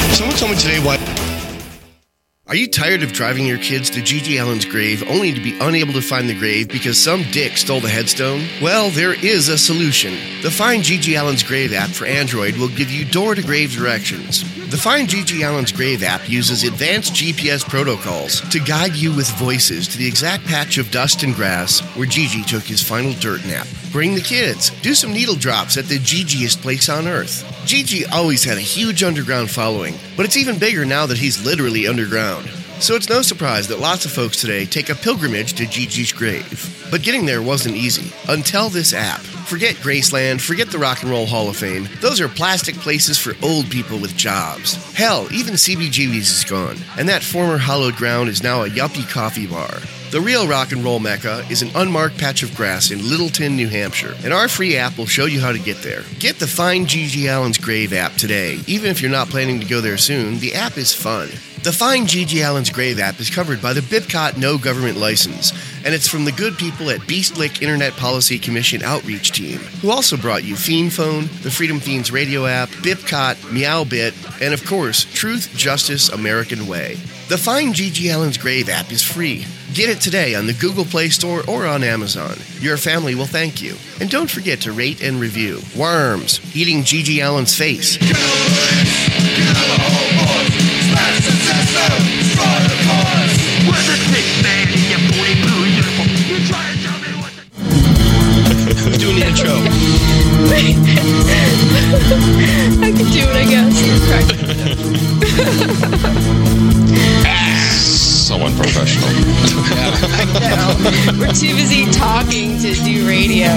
Someone told me today why. Are you tired of driving your kids to Gigi Allen's grave only to be unable to find the grave because some dick stole the headstone? Well, there is a solution. The Find Gigi Allen's Grave app for Android will give you door-to-grave directions. The Find Gigi Allen's Grave app uses advanced GPS protocols to guide you with voices to the exact patch of dust and grass where Gigi took his final dirt nap. Bring the kids. Do some needle drops at the Gigiest place on earth. Gigi always had a huge underground following, but it's even bigger now that he's literally underground. So it's no surprise that lots of folks today take a pilgrimage to Gigi's grave. But getting there wasn't easy until this app. Forget Graceland, forget the Rock and Roll Hall of Fame. Those are plastic places for old people with jobs. Hell, even CBGB's is gone, and that former hallowed ground is now a yuppie coffee bar. The real rock and roll mecca is an unmarked patch of grass in Littleton, New Hampshire, and our free app will show you how to get there. Get the Find Gigi Allen's Grave app today. Even if you're not planning to go there soon, the app is fun. The Find Gigi Allen's Grave app is covered by the BIPCOT No Government License, and it's from the good people at Beastlick Internet Policy Commission Outreach Team, who also brought you Fiend Phone, the Freedom Fiends radio app, BIPCOT, Meowbit, and of course, Truth, Justice, American Way. The Find Gigi Allen's Grave app is free. Get it today on the Google Play Store or on Amazon. Your family will thank you. And don't forget to rate and review. Worms, eating Gigi Allen's face. Who's doing the intro? I can do it, I guess. So unprofessional. We're too busy talking to do radio.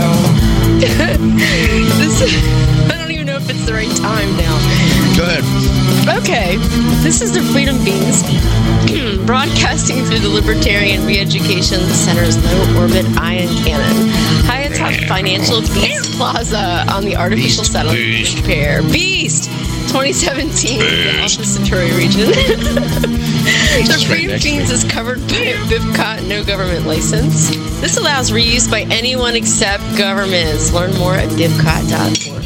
I don't even know if it's the right time now. Go ahead. Okay, this is the Freedom Beans, broadcasting through the Libertarian Re-Education Center's low-orbit ion cannon, high atop Financial Beast Plaza on the artificial satellite pair. Beast! 2017, the Alpha Centauri region. The Freedom Beans is covered by a BIPCOT No Government License. This allows reuse by anyone except governments. Learn more at bipcot.org.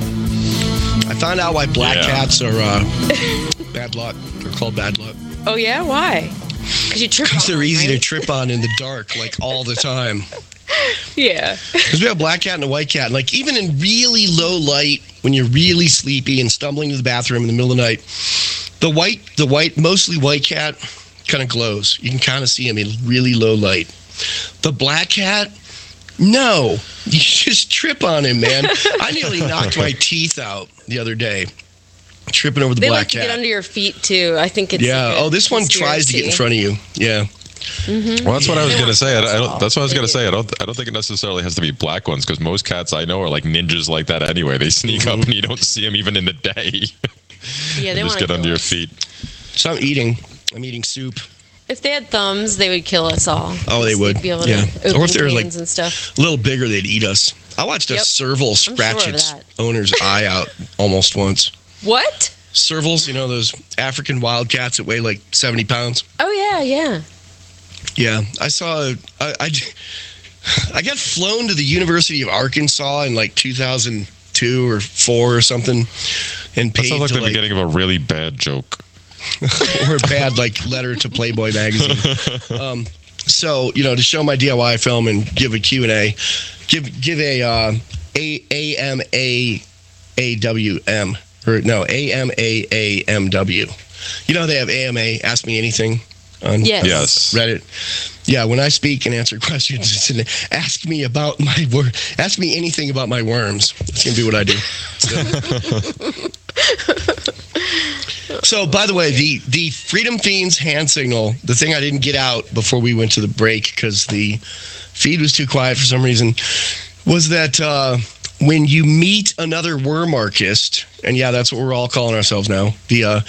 I found out why black cats are bad luck. They're called bad luck. Oh, yeah? Why? Because they're easy to trip on in the dark, like all the time. Yeah. Because we have a black cat and a white cat. And like even in really low light, when you're really sleepy and stumbling to the bathroom in the middle of the night, the white, mostly white cat kind of glows. You can kind of see him in really low light. The black cat, no. You just trip on him, man. I nearly knocked my teeth out the other day. Tripping over the black cat. They like to get under your feet, too. I think it's this one tries to get in front of you. Yeah. Mm-hmm. Well, that's what I was going to say. That's what I was going to say. I don't think it necessarily has to be black ones because most cats I know are like ninjas like that anyway. They sneak up and you don't see them even in the day. Yeah, they just get under your feet. So I'm eating soup. If they had thumbs, they would kill us all. Oh, they would. Be able to or if they were like and stuff. a little bigger, they'd eat us. I watched a serval scratch its owner's eye out almost once. What? Servals, you know, those African wildcats that weigh like 70 pounds. Oh, yeah. Yeah, I saw. I got flown to the University of Arkansas in like 2002 or 4 or something, and paid. That sounds like the beginning of a really bad joke, or a bad like letter to Playboy magazine. So to show my DIY film and give a Q&A, give a AMAAWM or no AMAAMW. You know they have AMA Ask Me Anything. On yes. Reddit. Yeah, when I speak and answer questions, it's an ask me anything about my worms. That's gonna be what I do. So by the way, the Freedom Fiends hand signal, the thing I didn't get out before we went to the break because the feed was too quiet for some reason, was that when you meet another wormarchist, and that's what we're all calling ourselves now. I'm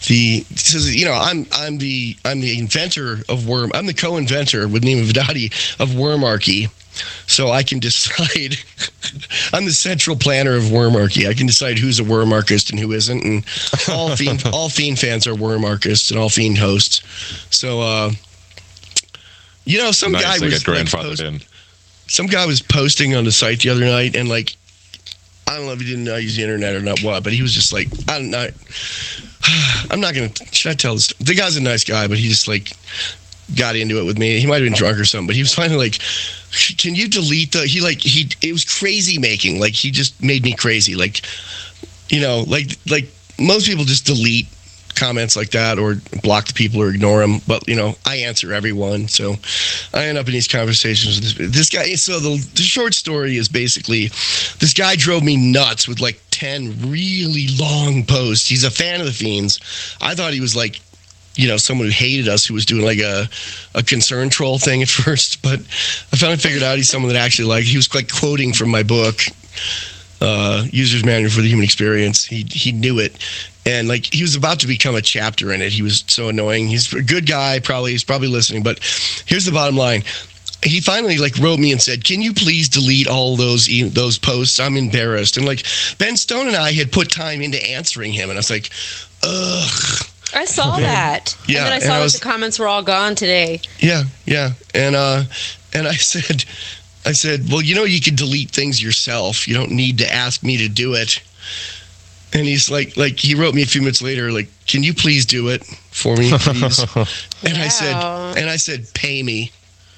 the inventor of worm. I'm the co-inventor with Nima Vedati of Wormarchy, so I can decide. I'm the central planner of Wormarchy. I can decide who's a wormarchist and who isn't, and all Fiend fans are wormarchists and all Fiend hosts. So, some guy was grandfathered in. Some guy was posting on the site the other night, and like, I don't know if he didn't know I use the internet or not, but he was just like, I don't know. I'm not going to, should I tell this? The guy's a nice guy, but he just like got into it with me. He might have been drunk or something, but he was finally like, can you delete it was crazy making. Like, he just made me crazy. Like, you know, like most people just delete comments like that or block the people or ignore them. But, you know, I answer everyone. So I end up in these conversations with this guy. So the short story is basically this guy drove me nuts with like 10 really long posts. He's a fan of the Fiends. I thought he was like, you know, someone who hated us, who was doing like a concern troll thing at first. But I finally figured out he's someone that actually liked. He was like quoting from my book, User's Manual for the Human Experience. He knew it. And like, he was about to become a chapter in it. He was so annoying. He's a good guy. He's probably listening. But here's the bottom line. He finally like wrote me and said, can you please delete all those posts? I'm embarrassed. And like, Ben Stone and I had put time into answering him. And I was like, ugh. I saw that. Yeah, and then I saw that the comments were all gone today. Yeah. And I said, well, you know, you can delete things yourself. You don't need to ask me to do it. And he's like he wrote me a few minutes later, like, can you please do it for me, please? And Wow. I said, pay me.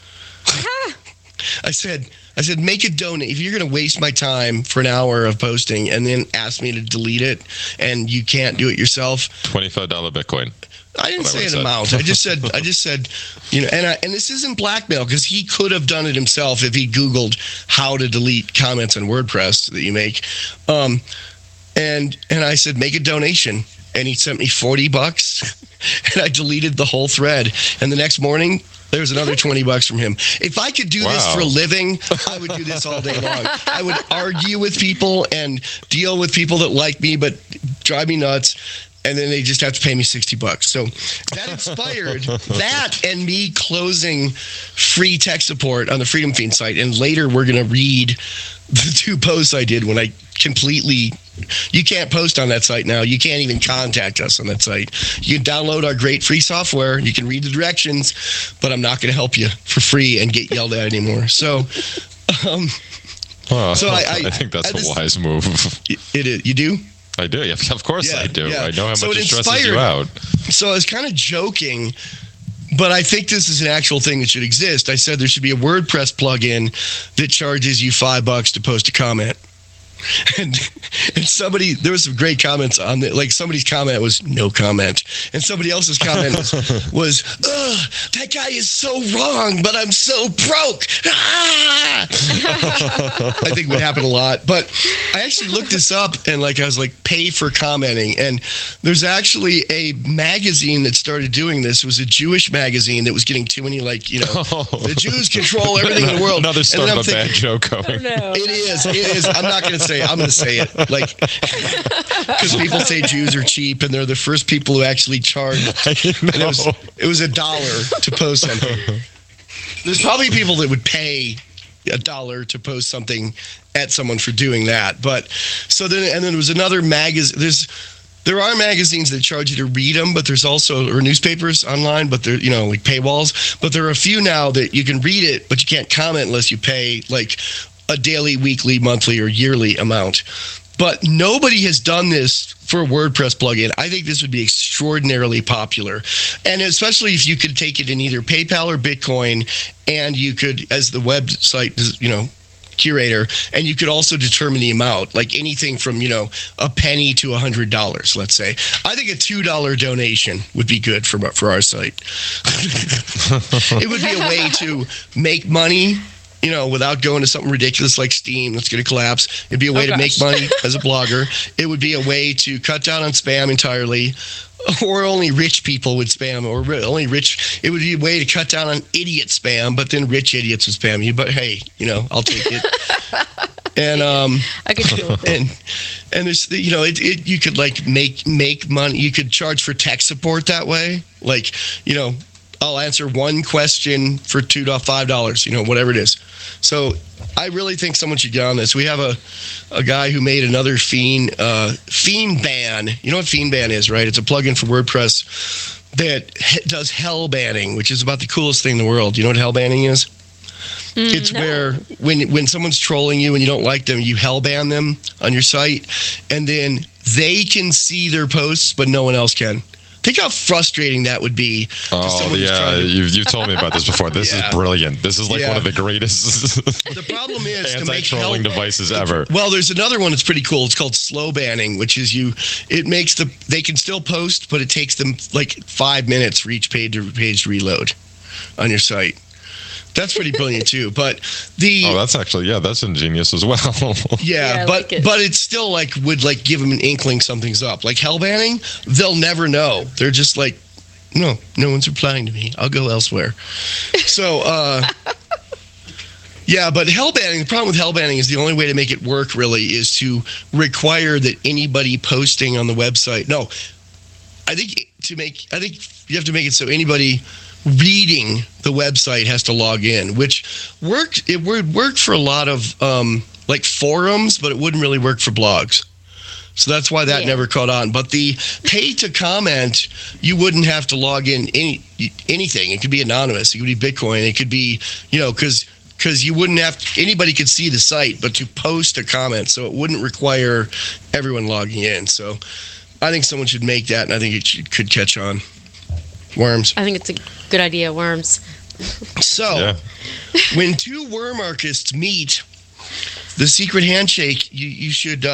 I said, make a donate. If you're going to waste my time for an hour of posting and then ask me to delete it and you can't do it yourself. $25 Bitcoin. I didn't say an amount. I just said, you know, and this isn't blackmail, because he could have done it himself if he Googled how to delete comments on WordPress that you make. And I said, make a donation. And he sent me $40 and I deleted the whole thread. And the next morning, there was another $20 from him. If I could do this for a living, I would do this all day long. I would argue with people and deal with people that like me but drive me nuts, and then they just have to pay me $60. So that inspired that and me closing free tech support on the Freedom Fiend site. And later we're going to read the 2 posts I did when I completely... You can't post on that site now. You can't even contact us on that site. You can download our great free software. You can read the directions, but I'm not going to help you for free and get yelled at anymore. So, I think that's a wise move. It is. You do? I do. Yeah, of course I do. Yeah. I know how much it stresses you out. So I was kind of joking, but I think this is an actual thing that should exist. I said there should be a WordPress plugin that charges you $5 to post a comment. And somebody, there was some great comments on the, like, somebody's comment was no comment, and somebody else's comment was that guy is so wrong, but I'm so broke. I think would happen a lot. But I actually looked this up, and like, I was like, pay for commenting, and there's actually a magazine that started doing this. It was a Jewish magazine that was getting too many, like, you know, the Jews control everything in the world. Another start of a bad joke going. It is. I'm not going to say it. I'm going to say it, like, because people say Jews are cheap, and they're the first people who actually charge. It was $1 to post something. There's probably people that would pay $1 to post something at someone for doing that. But so then, and then there was another magazine. There are magazines that charge you to read them, but there's also, or newspapers online, but they're, you know, like paywalls. But there are a few now that you can read it, but you can't comment unless you pay like a daily, weekly, monthly, or yearly amount. But nobody has done this for a WordPress plugin. I think this would be extraordinarily popular. And especially if you could take it in either PayPal or Bitcoin, and you could, as the website, you know, curator, and you could also determine the amount, like anything from, you know, a penny to $100, let's say. I think a $2 donation would be good for our site. It would be a way to make money, you know, without going to something ridiculous like Steam that's going to collapse. It'd be a way to make money as a blogger. It would be a way to cut down on spam entirely, or only rich people would spam, or only rich. It would be a way to cut down on idiot spam, but then rich idiots would spam you. But hey, you know, I'll take it. And I could feel it. And there's, you know, you could like make money. You could charge for tech support that way. Like, you know, I'll answer one question for $5, you know, whatever it is. So I really think someone should get on this. We have a guy who made another Fiend Ban. You know what Fiend Ban is, right? It's a plugin for WordPress that does hell banning, which is about the coolest thing in the world. You know what hell banning is? It's where when someone's trolling you and you don't like them, you hell ban them on your site, and then they can see their posts, but no one else can. Think how frustrating that would be. Oh, yeah. You've told me about this before. This is brilliant. This is like one of the greatest the problem is anti-trolling devices ever. Well, there's another one that's pretty cool. It's called slow banning, which is they can still post, but it takes them like 5 minutes for each page to reload on your site. That's pretty brilliant too. But that's ingenious as well. But it's still would give them an inkling something's up. Like hell banning, they'll never know. They're just like, no one's replying to me. I'll go elsewhere. So but hell banning, the problem with hell banning is the only way to make it work really is to require that anybody posting on the website. No, I think you have to make it so anybody reading the website has to log in, which would work for a lot of forums, but it wouldn't really work for blogs. So that's why that never caught on. But the pay to comment, you wouldn't have to log in anything. It could be anonymous. It could be Bitcoin. It could be, because you wouldn't have anybody could see the site, but to post a comment, so it wouldn't require everyone logging in. So I think someone should make that, and I think it could catch on. Worms. I think it's a good idea, worms. So, when two worm artists meet, the secret handshake, you should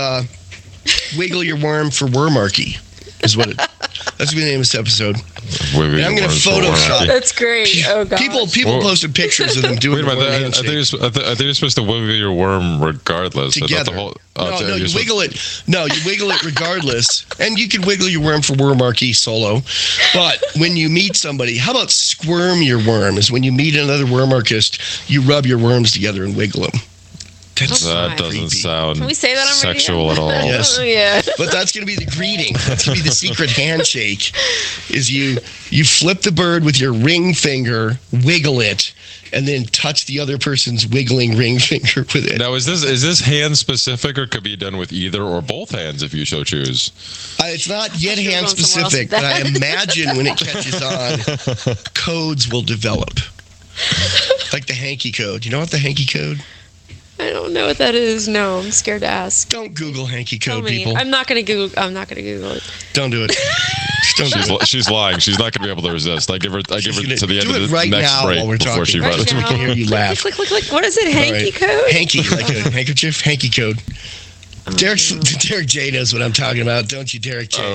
wiggle your worm for wormarchy, is what that's the name of this episode. And I'm going to Photoshop. That's great. Oh god. People posted pictures of them doing the worm handshake. I think you're supposed to wiggle your worm regardless. Together. You wiggle it. No, you wiggle it regardless. And you can wiggle your worm for wormarchy solo. But when you meet somebody, how about squirm your worm? Is when you meet another wormarchist, you rub your worms together and wiggle them. That doesn't sound Can we say that on sexual radio? At all. Yes. Yeah. But that's going to be the greeting. That's going to be the secret handshake. Is you flip the bird with your ring finger, wiggle it, and then touch the other person's wiggling ring finger with it. Now, is this hand specific, or could be done with either or both hands if you so choose? It's not yet hand specific, but I imagine when it catches on, codes will develop. Like the hanky code. You know what the hanky code? I don't know what that is. No, I'm scared to ask. Don't Google hanky code, people. I'm not gonna Google it. Don't do it. She's lying. She's not gonna be able to resist. I give her to the end of the right next now break while we're before talking. she runs. We can hear you laugh. Click. What is it? Hanky code? Hanky, like a handkerchief. Hanky code. Derek J knows what I'm talking about, don't you, Derek J?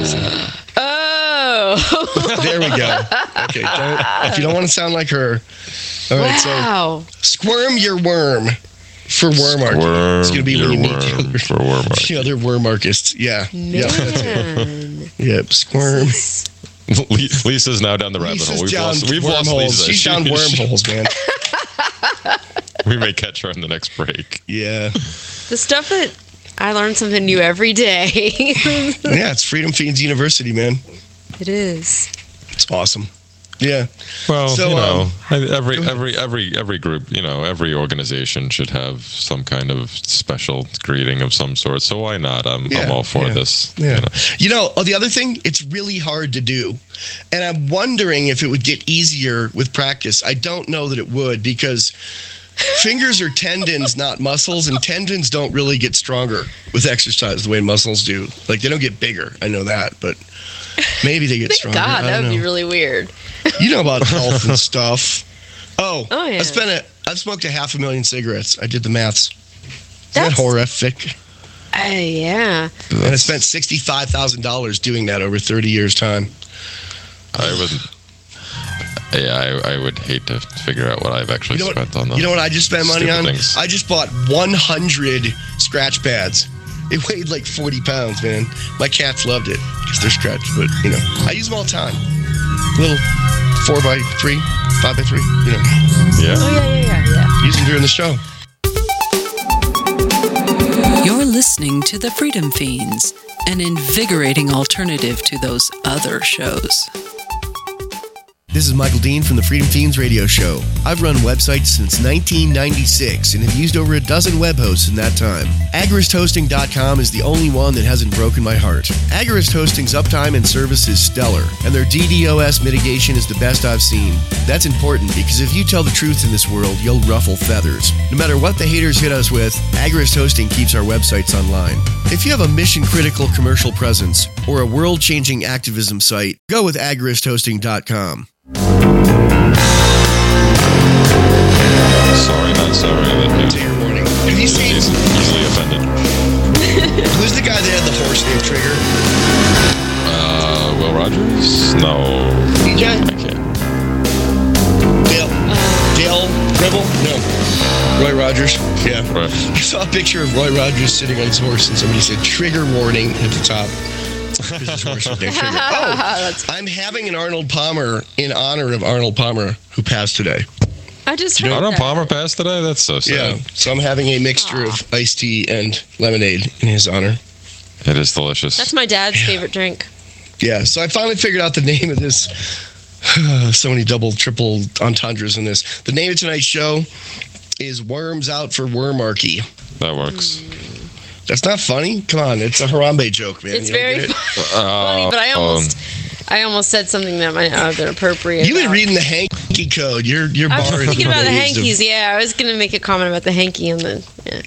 Oh. There we go. Okay, if you don't want to sound like her. All right, so squirm your worm. For wormarchy. It's going to be when you meet the other wormarchists. Yeah. Man. Yeah, that's it. Yep, squirm. Lisa's now down the rabbit hole. We've lost Lisa. She's down wormholes, man. We may catch her in the next break. Yeah. The stuff that I learn something new every day. Yeah, it's Freedom Fiends University, man. It is. It's awesome. Yeah. Well, so, every group, every organization should have some kind of special greeting of some sort. So why not? I'm all for this. Yeah. The other thing, it's really hard to do. And I'm wondering if it would get easier with practice. I don't know that it would, because fingers are tendons, not muscles, and tendons don't really get stronger with exercise the way muscles do. Like, they don't get bigger. I know that, but maybe they get stronger. God, that would be really weird. You know about health and stuff. Oh yeah. I've smoked 500,000 cigarettes. I did the maths. Is that horrific? Yeah. And I spent $65,000 doing that over 30 years' time. I would hate to figure out what I've actually spent on those. You know what I just spent money on? Things. I just bought 100 scratch pads. It weighed like 40 pounds, man. My cats loved it because they're scratched, but I use them all the time. Little 4x3, 5x3, Yeah. Oh yeah. Use them during the show. You're listening to The Freedom Fiends, an invigorating alternative to those other shows. This is Michael Dean from the Freedom Fiends radio show. I've run websites since 1996 and have used over a dozen web hosts in that time. AgoristHosting.com is the only one that hasn't broken my heart. Agorist Hosting's uptime and service is stellar, and their DDoS mitigation is the best I've seen. That's important because if you tell the truth in this world, you'll ruffle feathers. No matter what the haters hit us with, Agorist Hosting keeps our websites online. If you have a mission-critical commercial presence or a world-changing activism site, go with AgoristHosting.com. Sorry, not sorry. Fair warning. Have you seen? Easily offended. Who's the guy that had the horse named Trigger? Will Rogers? No. Yeah. I can't. Dale Rebel? No. Roy Rogers? Yeah. Right. I saw a picture of Roy Rogers sitting on his horse and somebody said trigger warning at the top. His horse was named Trigger. Oh, I'm having an Arnold Palmer in honor of Arnold Palmer, who passed today. I just heard Arnold that. Palmer passed today? That's so sad. Yeah. So I'm having a mixture of iced tea and lemonade in his honor. It is delicious. That's my dad's favorite drink. Yeah. So I finally figured out the name of this. So many double, triple entendres in this. The name of tonight's show is Worms Out for Wormarchy. That works. That's not funny? Come on. It's a Harambe joke, man. It's You don't very get it? funny, but I almost said something that might not have been appropriate. You've been reading the hanky code. Your I was bar is thinking about the amazed of- hankies. Yeah, I was gonna make a comment about the hanky and the. Yeah.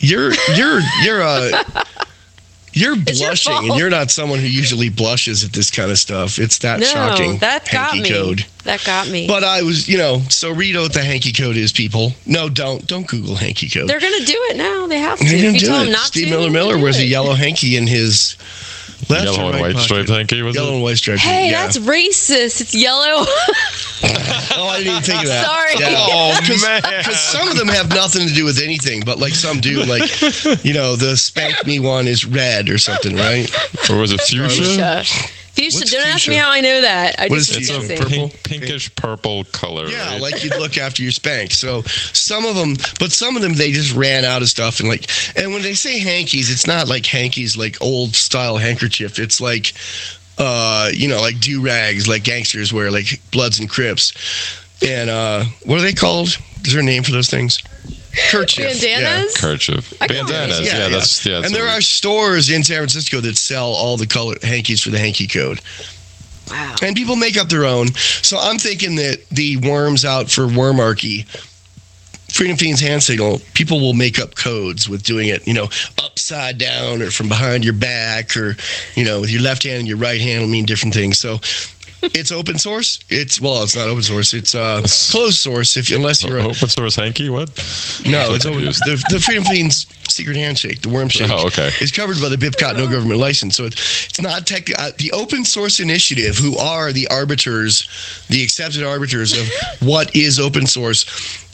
You're It's your blushing, and fault. you're not someone who usually blushes at this kind of stuff. It's that shocking. that got hanky me. code. That got me. But I was, so read out what the hanky code is, people. No, don't Google hanky code. They're gonna do it now. They have to. They're If gonna you do tell it. them not Steve to, Miller they'll wears do a it. yellow hanky in his left Yellow or and right white pocket. striped hanky, was Yellow it? and white striped. Hey, yeah. that's racist. It's yellow. Oh, I didn't even think of that. Sorry. Oh, man. Because some of them have nothing to do with anything, but like some do. Like, the Spank Me one is red or something, right? Or was it fuchsia? Fuchsia. What's Don't ask me fuchsia? how I know that. I What just is was fuchsia? guessing. Purple? Pinkish purple color. Yeah, right? like you'd look after your spank. So some of them they just ran out of stuff and when they say hankies, it's not like hankies like old style handkerchief. It's like like do-rags like gangsters wear, like Bloods and Crips. And what are they called? Is there a name for those things? Kerchief. Bandanas? Kerchief. Bandanas. Yeah, that's And there are stores in San Francisco that sell all the color hankies for the hanky code. Wow. And people make up their own. So I'm thinking that the Worms Out for Wormarchy, Freedom Fiends hand signal, people will make up codes with doing it, upside down or from behind your back or, with your left hand and your right hand will mean different things. So it's open source. It's not open source. It's closed source unless you're open source hanky. What? No, it's open. The Freedom Fiends secret handshake, the worm shake, is covered by the BIPCOT no government license. So it's not the open source initiative, who are the arbiters, the accepted arbiters of what is open source.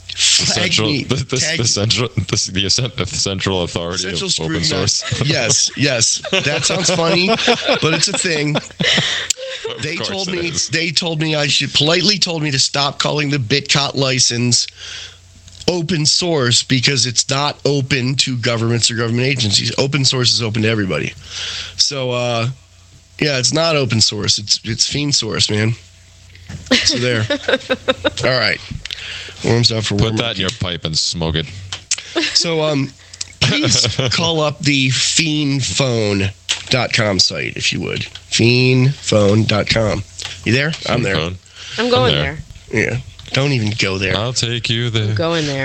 The central authority of open source. Yes. That sounds funny, but it's a thing. They told me I should politely told me to stop calling the BitCot license open source because it's not open to governments or government agencies. Open source is open to everybody. So it's not open source. It's fiend source, man. So there. All right. Worms Out for Put that in your pipe and smoke it. So please call up the fiendphone.com site if you would. Fiendphone.com. You there? I'm there. I'm going there. Yeah. Don't even go there. I'll take you there. I'm going there.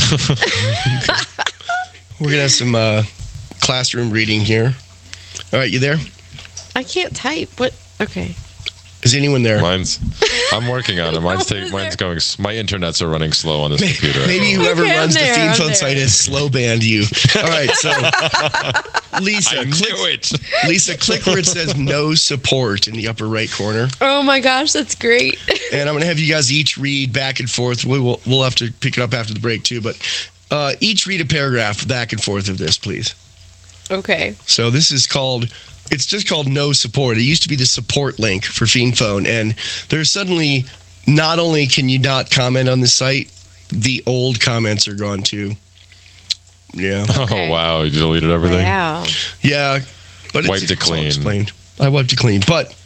We're going to have some classroom reading here. All right, you there? I can't type. What? Okay. Is anyone there? I'm working on it. Mine's going. My internets are running slow on this computer. Maybe whoever runs the Fiendphone site has slow banned you. All right, so Lisa, Lisa, click where it says no support in the upper right corner. Oh my gosh, that's great. And I'm going to have you guys each read back and forth. We'll have to pick it up after the break too, but each read a paragraph back and forth of this, please. Okay. So this is it's just called no support. It used to be the support link for Fiendphone, and there's suddenly, not only can you not comment on the site, the old comments are gone too. Yeah. Okay. Oh wow, you deleted everything. Wow. Yeah, but wiped it clean. Explained. I wiped it clean, but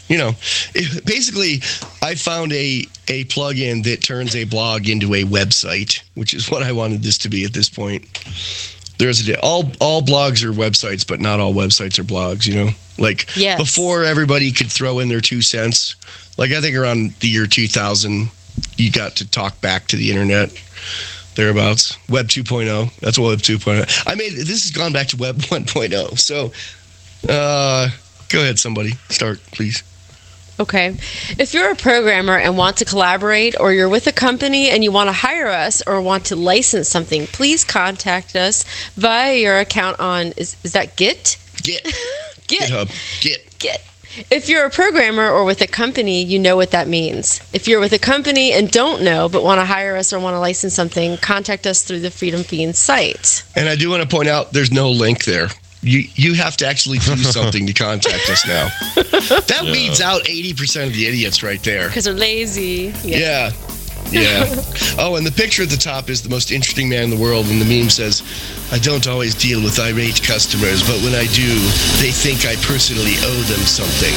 Basically, I found a plugin that turns a blog into a website, which is what I wanted this to be at this point. All blogs are websites, but not all websites are blogs, Like, before everybody could throw in their 2 cents, like I think around the year 2000, you got to talk back to the internet, thereabouts. Web 2.0, that's what Web 2.0. This has gone back to Web 1.0, so go ahead, somebody. Start, please. Okay. If you're a programmer and want to collaborate, or you're with a company and you want to hire us or want to license something, please contact us via your account on, is that Git? GitHub. Git. If you're a programmer or with a company, you know what that means. If you're with a company and don't know but want to hire us or want to license something, contact us through the Freedom Fiends site. And I do want to point out there's no link there. You have to actually do something to contact us now. That weeds out 80% of the idiots right there. Because they're lazy. Yeah. Oh, and the picture at the top is the most interesting man in the world, and the meme says, I don't always deal with irate customers, but when I do, they think I personally owe them something.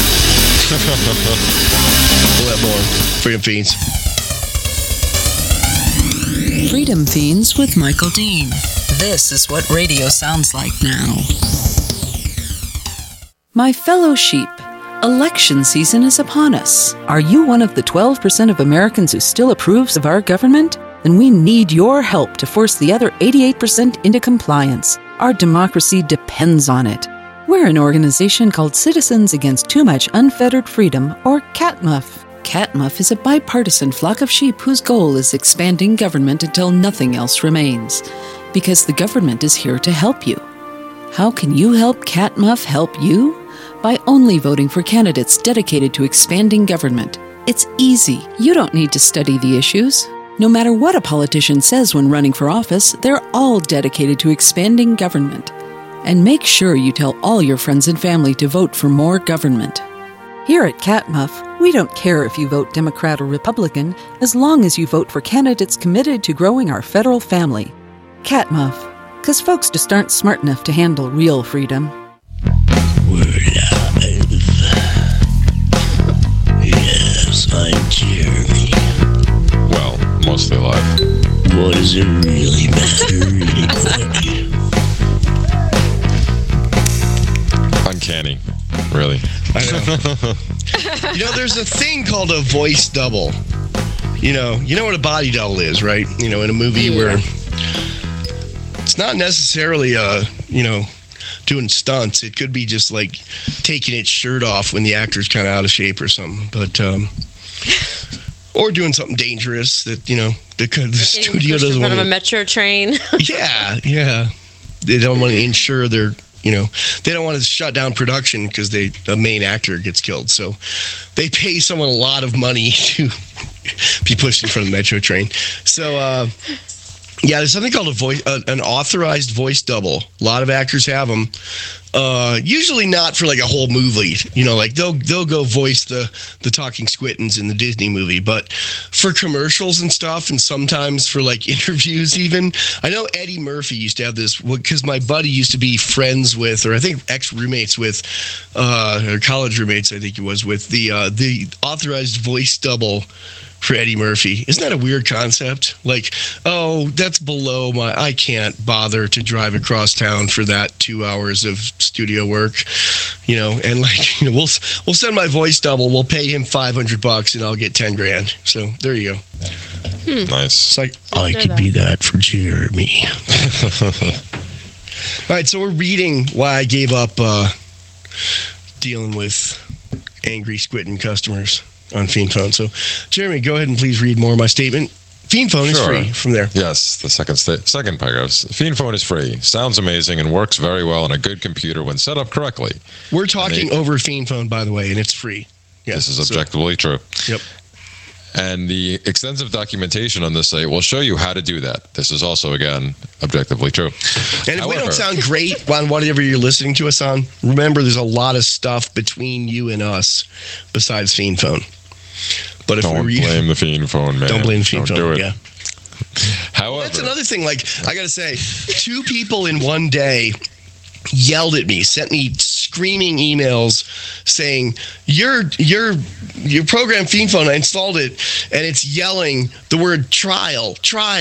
We'll have more. Freedom Fiends. Freedom Fiends with Michael Dean. This is what radio sounds like now. My fellow sheep, election season is upon us. Are you one of the 12% of Americans who still approves of our government? Then we need your help to force the other 88% into compliance. Our democracy depends on it. We're an organization called Citizens Against Too Much Unfettered Freedom, or CATMUF. CATMUF is a bipartisan flock of sheep whose goal is expanding government until nothing else remains. Because the government is here to help you. How can you help CATMUF help you? By only voting for candidates dedicated to expanding government. It's easy. You don't need to study the issues. No matter what a politician says when running for office, they're all dedicated to expanding government. And make sure you tell all your friends and family to vote for more government. Here at CATMUF, we don't care if you vote Democrat or Republican, as long as you vote for candidates committed to growing our federal family. CATMUF, because folks just aren't smart enough to handle real freedom. We're live. Yes, I'm Jeremy. Well, mostly live. What does it really matter anyway? Uncanny, really. I know. There's a thing called a voice double. You know what a body double is, right? In a movie where it's not necessarily doing stunts. It could be just like taking its shirt off when the actor's kind of out of shape or something. But or doing something dangerous that the studio doesn't want to. A metro train. Yeah. They don't want to ensure they don't want to shut down production because the main actor gets killed. So they pay someone a lot of money to be pushed in front of the metro train. So. There's something called an authorized voice double. A lot of actors have them. Usually not for like a whole movie. Like they'll go voice the talking squittins in the Disney movie, but for commercials and stuff, and sometimes for like interviews even. I know Eddie Murphy used to have this because my buddy used to be friends with, or I think ex-roommates with, or college roommates I think he was with, the authorized voice double for Eddie Murphy. Isn't that a weird concept? Like, oh, that's below I can't bother to drive across town for that 2 hours of studio work, and we'll send my voice double, we'll pay him $500 and I'll get $10,000. So there you go. Nice. It's like, I could be that for Jeremy. All right, so we're reading why I gave up dealing with angry squitting customers on Fiend Phone. So, Jeremy, go ahead and please read more of my statement. Fiend Phone is free from there. Yes, the second paragraph. Fiend Phone is free. Sounds amazing and works very well on a good computer when set up correctly. We're talking over Fiend Phone, by the way, and it's free. Yes, this is objectively true. Yep. And the extensive documentation on this site will show you how to do that. This is also, again, objectively true. And if we don't sound great on whatever you're listening to us on, remember there's a lot of stuff between you and us besides Fiend Phone. But if don't blame the Fiend Phone, man. Don't blame the Fiend Phone. Do it. Yeah. However, that's another thing. Like, I got to say, 2 people in one day yelled at me, sent me screaming emails saying, your program FiendPhone, I installed it, and it's yelling the word trial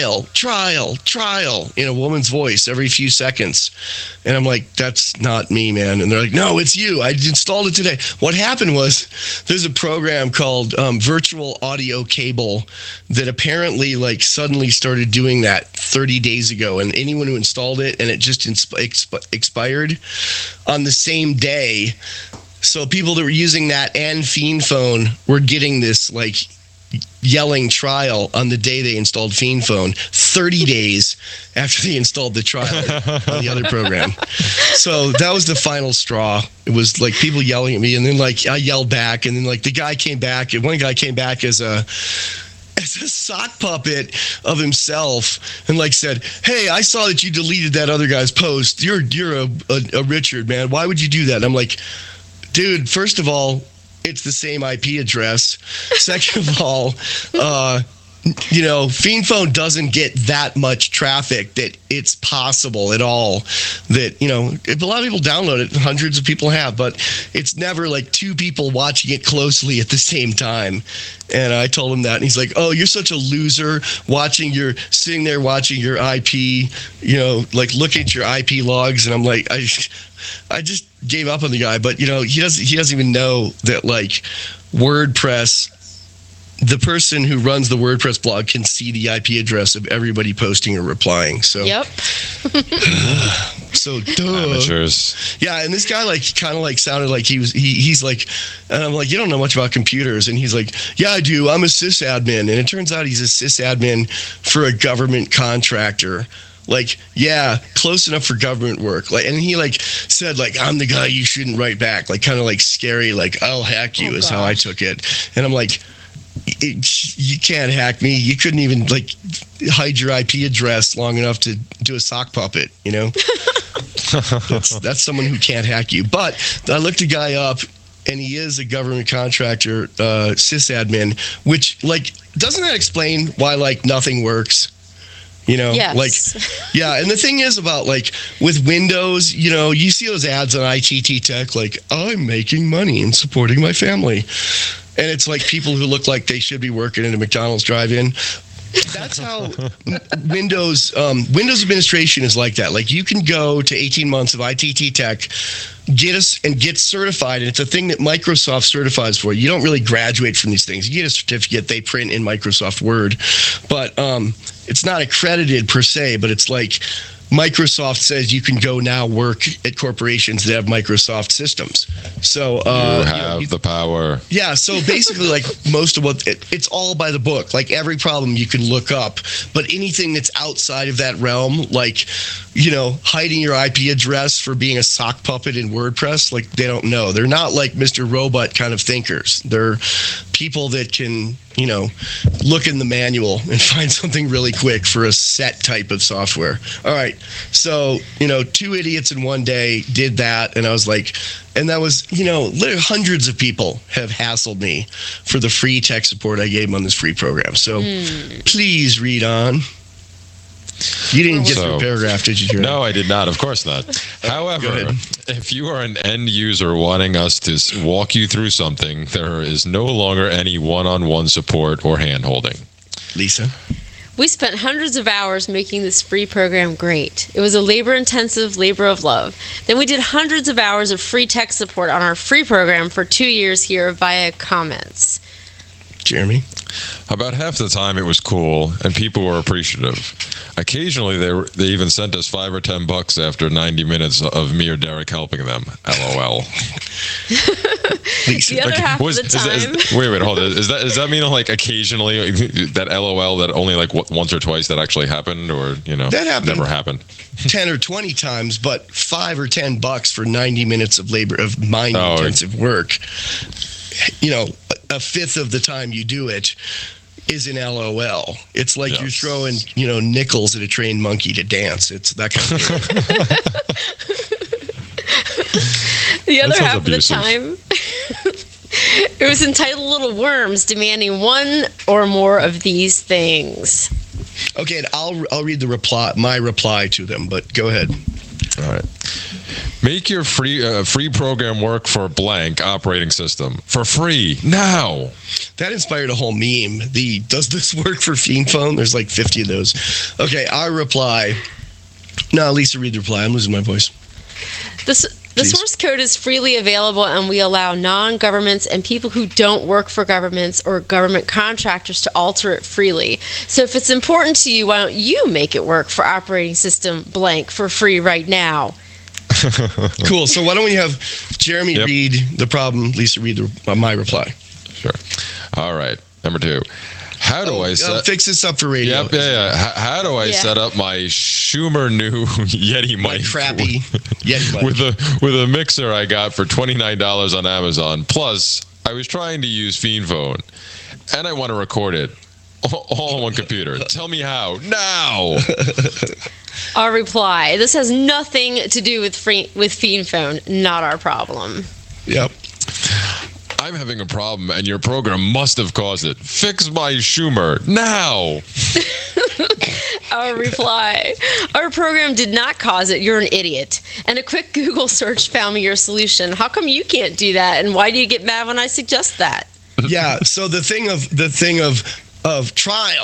in a woman's voice every few seconds. And I'm like, that's not me, man. And they're like, no, it's you. I installed it today. What happened was there's a program called Virtual Audio Cable that apparently like suddenly started doing that 30 days ago. And anyone who installed it and it just expired on the same day. So people that were using that and FiendPhone were getting this like yelling trial on the day they installed FiendPhone, 30 days after they installed the trial on the other program. So that was the final straw. It was like people yelling at me, and then like I yelled back, and then like the guy came back, and one guy came back as a sock puppet of himself and like said, hey, I saw that you deleted that other guy's post. You're a Richard, man. Why would you do that? And I'm like, dude, first of all, it's the same IP address. Second of all, FiendPhone doesn't get that much traffic that it's possible at all that, a lot of people download it, hundreds of people have, but it's never like two people watching it closely at the same time. And I told him that, and he's like, oh, you're such a loser sitting there watching your IP, like looking at your IP logs. And I'm like, I just gave up on the guy, but he doesn't even know that like WordPress, the person who runs the WordPress blog can see the IP address of everybody posting or replying. So yep. So amateurs. Yeah, and this guy like kind of like sounded like he's like, and I'm like, you don't know much about computers, and he's like, yeah, I do. I'm a sysadmin, and it turns out he's a sysadmin for a government contractor. Like, yeah, close enough for government work. Like, and he like said like, I'm the guy you shouldn't write back. Like, kind of like scary. Like, I'll hack you is how I took it. And I'm like, you can't hack me. You couldn't even like hide your IP address long enough to do a sock puppet. That's someone who can't hack you. But I looked the guy up, and he is a government contractor, sysadmin. Which like doesn't that explain why like nothing works? Yes. Like, yeah. And the thing is about like with Windows, you see those ads on ITT Tech, like I'm making money and supporting my family. And it's like people who look like they should be working in a McDonald's drive-in. That's how Windows administration is like that. Like you can go to 18 months of ITT Tech, get certified, and it's a thing that Microsoft certifies for. You don't really graduate from these things. You get a certificate they print in Microsoft Word, but it's not accredited per se, but it's like Microsoft says you can go now work at corporations that have Microsoft systems. So you have the power. Yeah. So basically, like most of what it's all by the book. Like every problem you can look up, but anything that's outside of that realm, like hiding your IP address for being a sock puppet in WordPress, like they don't know. They're not like Mr. Robot kind of thinkers. They're people that can look in the manual and find something really quick for a set type of software. All right. So, two idiots in one day did that. And I was like, and that was, literally hundreds of people have hassled me for the free tech support I gave them on this free program. So please read on. You didn't get through a paragraph, did you? No, I did not. Of course not. However, if you are an end user wanting us to walk you through something, there is no longer any one-on-one support or hand-holding. Lisa? We spent hundreds of hours making this free program great. It was a labor-intensive labor of love. Then we did hundreds of hours of free tech support on our free program for 2 years here via comments. Jeremy? About half the time it was cool and people were appreciative. Occasionally they even sent us $5 or $10 after 90 minutes of me or Derek helping them. LOL. The other half of the time. Wait, hold on. Does that mean like occasionally that LOL that only like once or twice that actually happened, or that happened, never happened? 10 or 20 times, but $5 or $10 for 90 minutes of labor of mind intensive work. A fifth of the time you do it is an LOL. It's like you're throwing, nickels at a trained monkey to dance. It's that kind of thing. The other half abusive. Of the time, it was entitled Little Worms demanding one or more of these things. Okay, and I'll read my reply to them, but go ahead. All right. Make your free program work for blank operating system for free now. That inspired a whole meme. Does this work for Fiend Phone? There's like 50 of those. Okay, I reply. No, Lisa, read the reply. I'm losing my voice. The source code is freely available, and we allow non-governments and people who don't work for governments or government contractors to alter it freely. So if it's important to you, why don't you make it work for operating system blank for free right now? Cool. So why don't we have Jeremy read the problem, Lisa read my reply. Sure. All right. Number 2. How do I set... fix this up for radio. Yep, yeah. How do I set up my Schumer new Yeti mic? Crappy Yeti mic. with a mixer I got for $29 on Amazon. Plus, I was trying to use Fiend Phone, and I want to record it all on one computer. Tell me how. Now! Our reply. This has nothing to do with Fiend Phone. Not our problem. Yep. I'm having a problem, and your program must have caused it. Fix my Schumer now. Our reply. Our program did not cause it. You're an idiot. And a quick Google search found me your solution. How come you can't do that? And why do you get mad when I suggest that? Yeah. So the thing of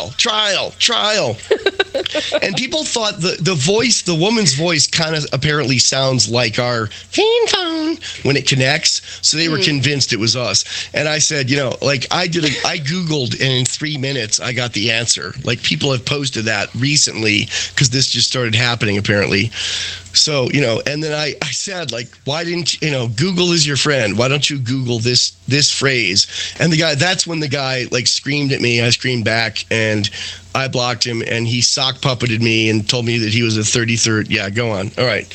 trial. And people thought the woman's voice kind of apparently sounds like our Fiend Phone when it connects. So they were convinced it was us. And I said, I Googled, and in 3 minutes I got the answer. Like, people have posted that recently because this just started happening apparently. So, and then I said, why didn't Google is your friend. Why don't you Google this phrase? And that's when the guy screamed at me. I screamed back, and I blocked him, and he sock puppeted me and told me that he was a 33rd. Yeah, go on. All right.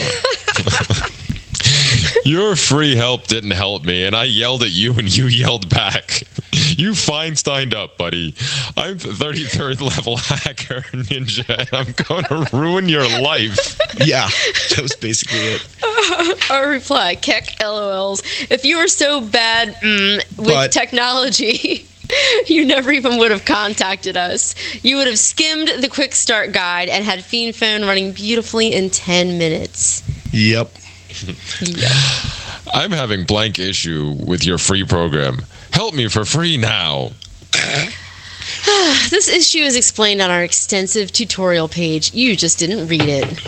So your free help didn't help me, and I yelled at you, and you yelled back. You Feinsteined up, buddy. I'm 33rd level hacker ninja, and I'm going to ruin your life. Yeah, that was basically it. Our reply, Keck LOLs. If you were so bad with technology, you never even would have contacted us. You would have skimmed the quick start guide and had Fiend Phone running beautifully in 10 minutes. Yep. I'm having blank issue with your free program. Help me for free now. This issue is explained on our extensive tutorial page. You just didn't read it.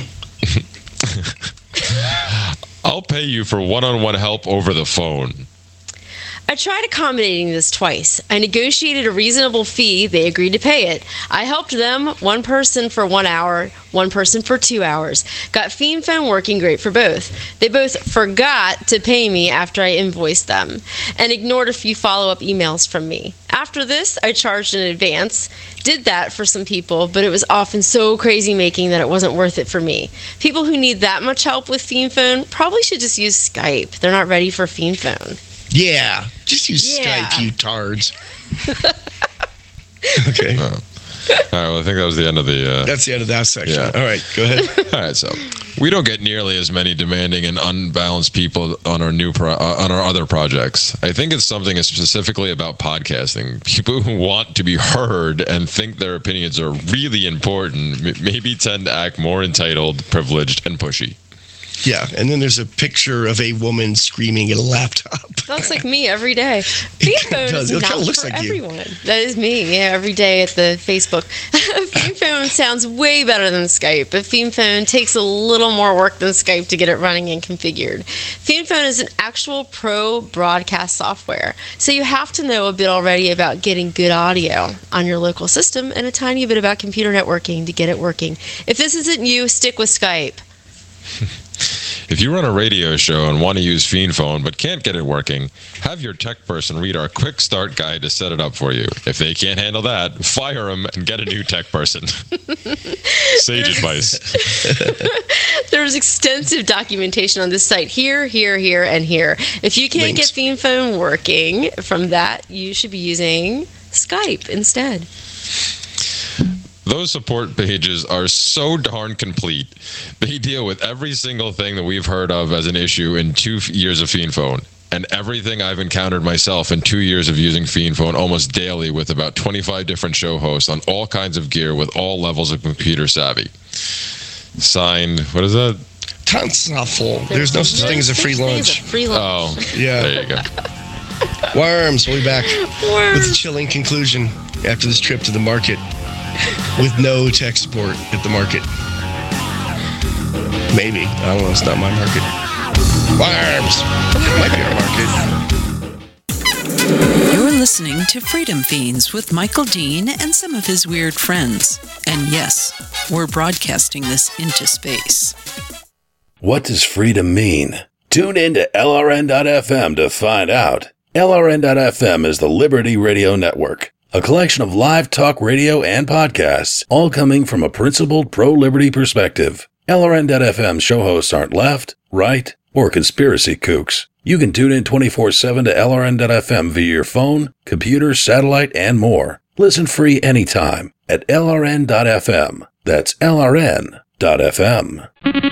I'll pay you for one-on-one help over the phone. I tried accommodating this twice. I negotiated a reasonable fee. They agreed to pay it. I helped them, one person for 1 hour, one person for 2 hours. Got Fiend Phone working great for both. They both forgot to pay me after I invoiced them and ignored a few follow-up emails from me. After this, I charged in advance. Did that for some people, but it was often so crazy making that it wasn't worth it for me. People who need that much help with Fiend Phone probably should just use Skype. They're not ready for Fiend Phone. Yeah, just use Skype, you tards. Okay. All right, well, I think that was the end of the... That's the end of that section. Yeah. All right, go ahead. All right, so we don't get nearly as many demanding and unbalanced people on our on our other projects. I think it's something specifically about podcasting. People who want to be heard and think their opinions are really important maybe tend to act more entitled, privileged, and pushy. Yeah, and then there's a picture of a woman screaming at a laptop. That's like me every day. Fiend Phone is not looks for like everyone. That is me, every day at the Facebook. Fiend Phone sounds way better than Skype, but Fiend Phone takes a little more work than Skype to get it running and configured. Fiend Phone is an actual pro broadcast software, so you have to know a bit already about getting good audio on your local system and a tiny bit about computer networking to get it working. If this isn't you, stick with Skype. If you run a radio show and want to use Fiend Phone but can't get it working, have your tech person read our quick start guide to set it up for you. If they can't handle that, fire them and get a new tech person. Sage advice. There's extensive documentation on this site here, and here. If you can't get Fiend Phone working from that, you should be using Skype instead. Those support pages are so darn complete. They deal with every single thing that we've heard of as an issue in 2 years of Fiend Phone, and everything I've encountered myself in 2 years of using Fiend Phone almost daily with about 25 different show hosts on all kinds of gear with all levels of computer savvy. Signed, what is that? Kanzapfel. There's no such thing as a free lunch. Oh, yeah. There you go. Worms. We'll be back with a chilling conclusion after this trip to the market with no tech support at the market. Maybe. I don't know. It's not my market. Worms. It might be our market. You're listening to Freedom Fiends with Michael Dean and some of his weird friends. And yes, we're broadcasting this into space. What does freedom mean? Tune in to LRN.FM to find out. LRN.FM is the Liberty Radio Network, a collection of live talk radio and podcasts, all coming from a principled pro-liberty perspective. LRN.FM show hosts aren't left, right, or conspiracy kooks. You can tune in 24/7 to LRN.FM via your phone, computer, satellite, and more. Listen free anytime at LRN.FM. That's LRN.FM.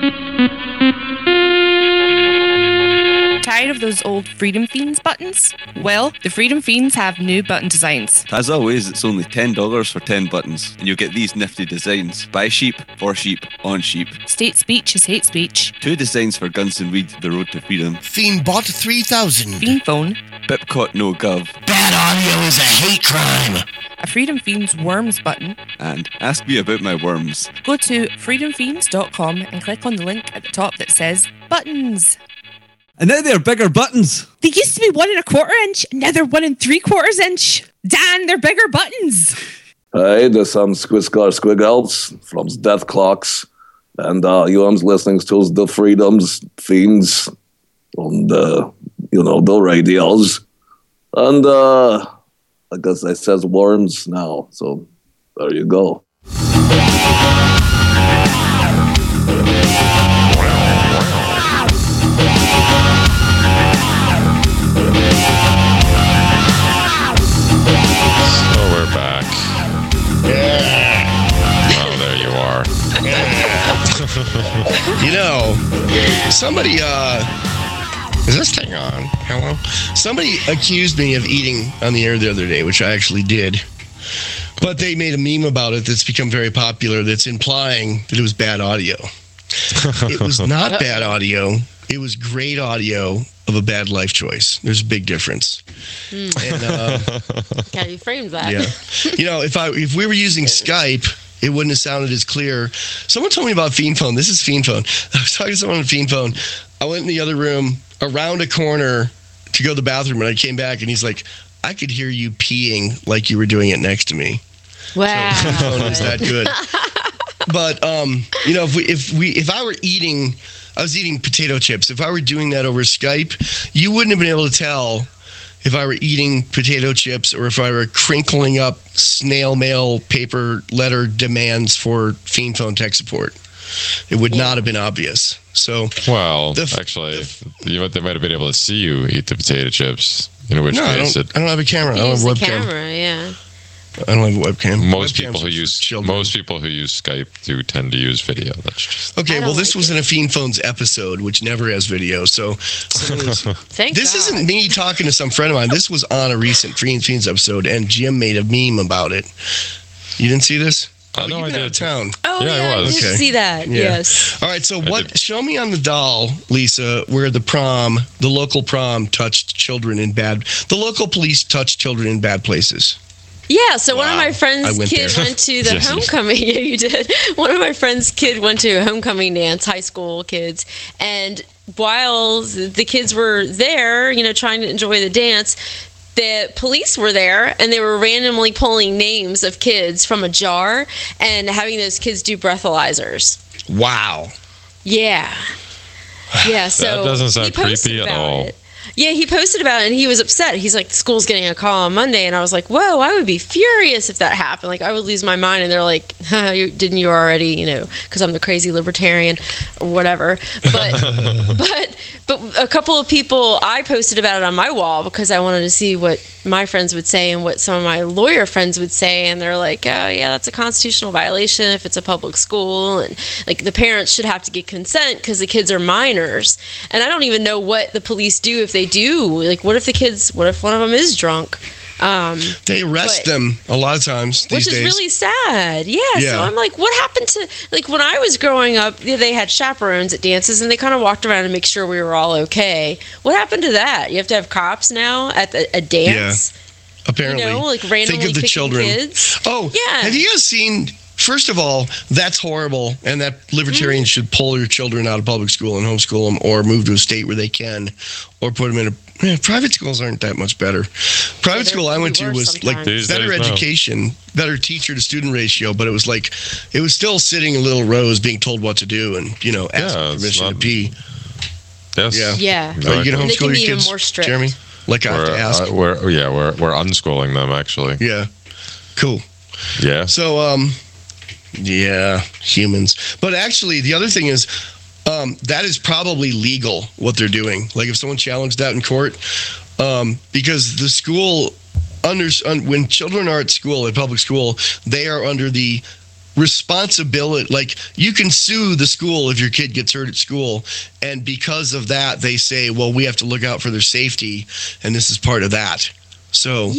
Tired of those old Freedom Fiends buttons? Well, the Freedom Fiends have new button designs. As always, it's only $10 for 10 buttons, and you'll get these nifty designs. By sheep, for sheep, on sheep. State speech is hate speech. 2 designs for Guns and Weed, the road to freedom. Fiendbot 3000. Fiend phone. Bipcot no gov. Bad audio is a hate crime. A Freedom Fiends Worms button. And ask me about my worms. Go to freedomfiends.com and click on the link at the top that says Buttons. And now they're bigger buttons. They used to be 1 1/4 inch, and now they're 1 3/4 inch. Dan, they're bigger buttons. Hey, there's some Squiscar Squiggles from Death Clocks. And you are listening to the Freedoms Fiends on the, the radios. And I guess I says worms now. So there you go. Back. Yeah. Oh, there you are. Yeah. Somebody, is this thing on? Hello? Somebody accused me of eating on the air the other day, which I actually did. But they made a meme about it that's become very popular that's implying that it was bad audio. It was not bad audio. It was great audio of a bad life choice. There's a big difference. And, yeah, you framed that. Yeah. If we were using Skype, it wouldn't have sounded as clear. Someone told me about Fiend Phone. This is Fiend Phone. I was talking to someone on Fiend Phone. I went in the other room around a corner to go to the bathroom, and I came back, and he's like, I could hear you peeing like you were doing it next to me. Wow. So Fiend Phone is that good. But if I were eating, I was eating potato chips. If I were doing that over Skype, you wouldn't have been able to tell if I were eating potato chips or if I were crinkling up snail mail paper letter demands for Fiend Phone tech support. It would not have been obvious. So, well, actually, they might have been able to see you eat the potato chips. In which case, I don't have a camera. I don't have a webcam. Camera, yeah. I don't have a webcam. Most people who use Skype do tend to use video. That's just okay. Well, this was in a Fiend Phones episode, which never has video. So this isn't me talking to some friend of mine. This was on a recent Fiend Phones episode, and Jim made a meme about it. You didn't see this? No, I did. Town. Oh, yeah, I did see that. Yeah. Yes. All right. So show me on the doll, Lisa, where the local prom touched children in bad. The local police touched children in bad places. Yeah, so one of my friends' kids went to the homecoming. Yeah, you did. One of my friends' kid went to a homecoming dance, high school kids, and while the kids were there, trying to enjoy the dance, the police were there, and they were randomly pulling names of kids from a jar and having those kids do breathalyzers. Wow. Yeah. Yeah, so that doesn't sound creepy at all. Yeah, he posted about it, and he was upset. He's like, the school's getting a call on Monday, and I was like, whoa, I would be furious if that happened. Like, I would lose my mind, and they're like, didn't you already, because I'm the crazy libertarian or whatever. But a couple of people, I posted about it on my wall because I wanted to see what my friends would say and what some of my lawyer friends would say, and they're like, oh, yeah, that's a constitutional violation if it's a public school, and, like, the parents should have to get consent because the kids are minors. And I don't even know what the police do if they do. Like, what if one of them is drunk? They arrest them a lot of times these which days. is really sad. Yeah. So I'm like, what happened to, like, when I was growing up, they had chaperones at dances, and they kind of walked around and make sure we were all okay. What happened to that? You have to have cops now at a dance? Yeah, apparently. You know, like randomly think of the children. Kids. Oh, yeah. Have you guys seen... First of all, that's horrible, and that libertarians should pull your children out of public school and homeschool them, or move to a state where they can, or put them in a... private schools aren't that much better. Private school I went to was like better education, better teacher-to-student ratio, but it was like, it was still sitting in little rows being told what to do and, asking permission to pee. Yes. Yeah. Exactly. Are you going to They can homeschool be your even kids, more strict. Jeremy? Like I have to ask. We're unschooling them, actually. Yeah. Cool. Yeah. So, yeah, humans. But actually, the other thing is, that is probably legal, what they're doing. Like, if someone challenged that in court, because the school, when children are at school, at public school, they are under the responsibility, like, you can sue the school if your kid gets hurt at school, and because of that, they say, well, we have to look out for their safety, and this is part of that. So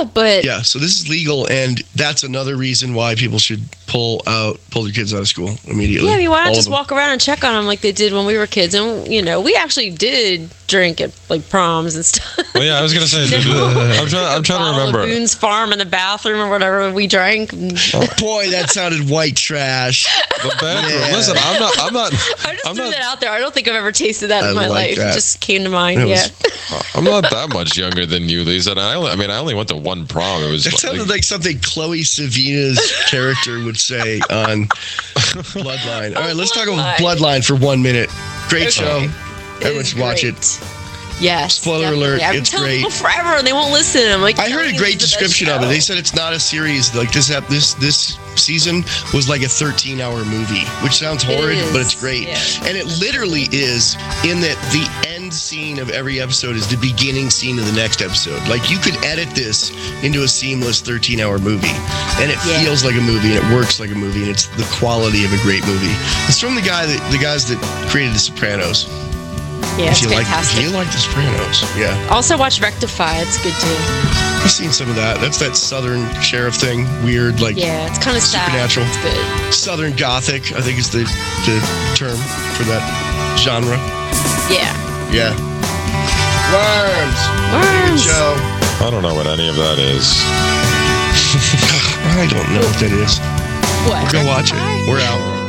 so this is legal, and that's another reason why people should pull their kids out of school immediately. Yeah, I mean, why not just walk around and check on them like they did when we were kids? And we actually did drink at like proms and stuff. Well, yeah, I was gonna say, I'm trying to remember. Boone's Farm in the bathroom or whatever we drank. Oh, boy, that sounded white trash. The bathroom. Yeah. Listen, I'm not. I just threw that out there. I don't think I've ever tasted that in my life. It just came to mind. I'm not that much younger than you, Lisa. And I only went to one prom. It sounded like something Chloe Savina's character would say on Bloodline. All right, let's talk about Bloodline for 1 minute. Great show. Everyone should watch it. Yes. Spoiler alert, it's great. People forever and they won't listen. I'm like, I heard a great description of it. They said it's not a series. Like this season was like a 13-hour movie, which sounds horrid, but it's great. Yeah. And it literally is in that the end scene of every episode is the beginning scene of the next episode. Like you could edit this into a seamless 13-hour movie, and it feels like a movie, and it works like a movie, and it's the quality of a great movie. It's from the guys that created The Sopranos. Yeah, it's fantastic. If you like The Sopranos, yeah. Also watch Rectify. It's good too. I've seen some of that. That's that Southern sheriff thing. Weird, like it's kind of supernatural. It's good. Southern Gothic, I think is the term for that genre. Yeah. Yeah. Worms. Good show. I don't know what any of that is. I don't know what that is. What? Go watch it. We're out.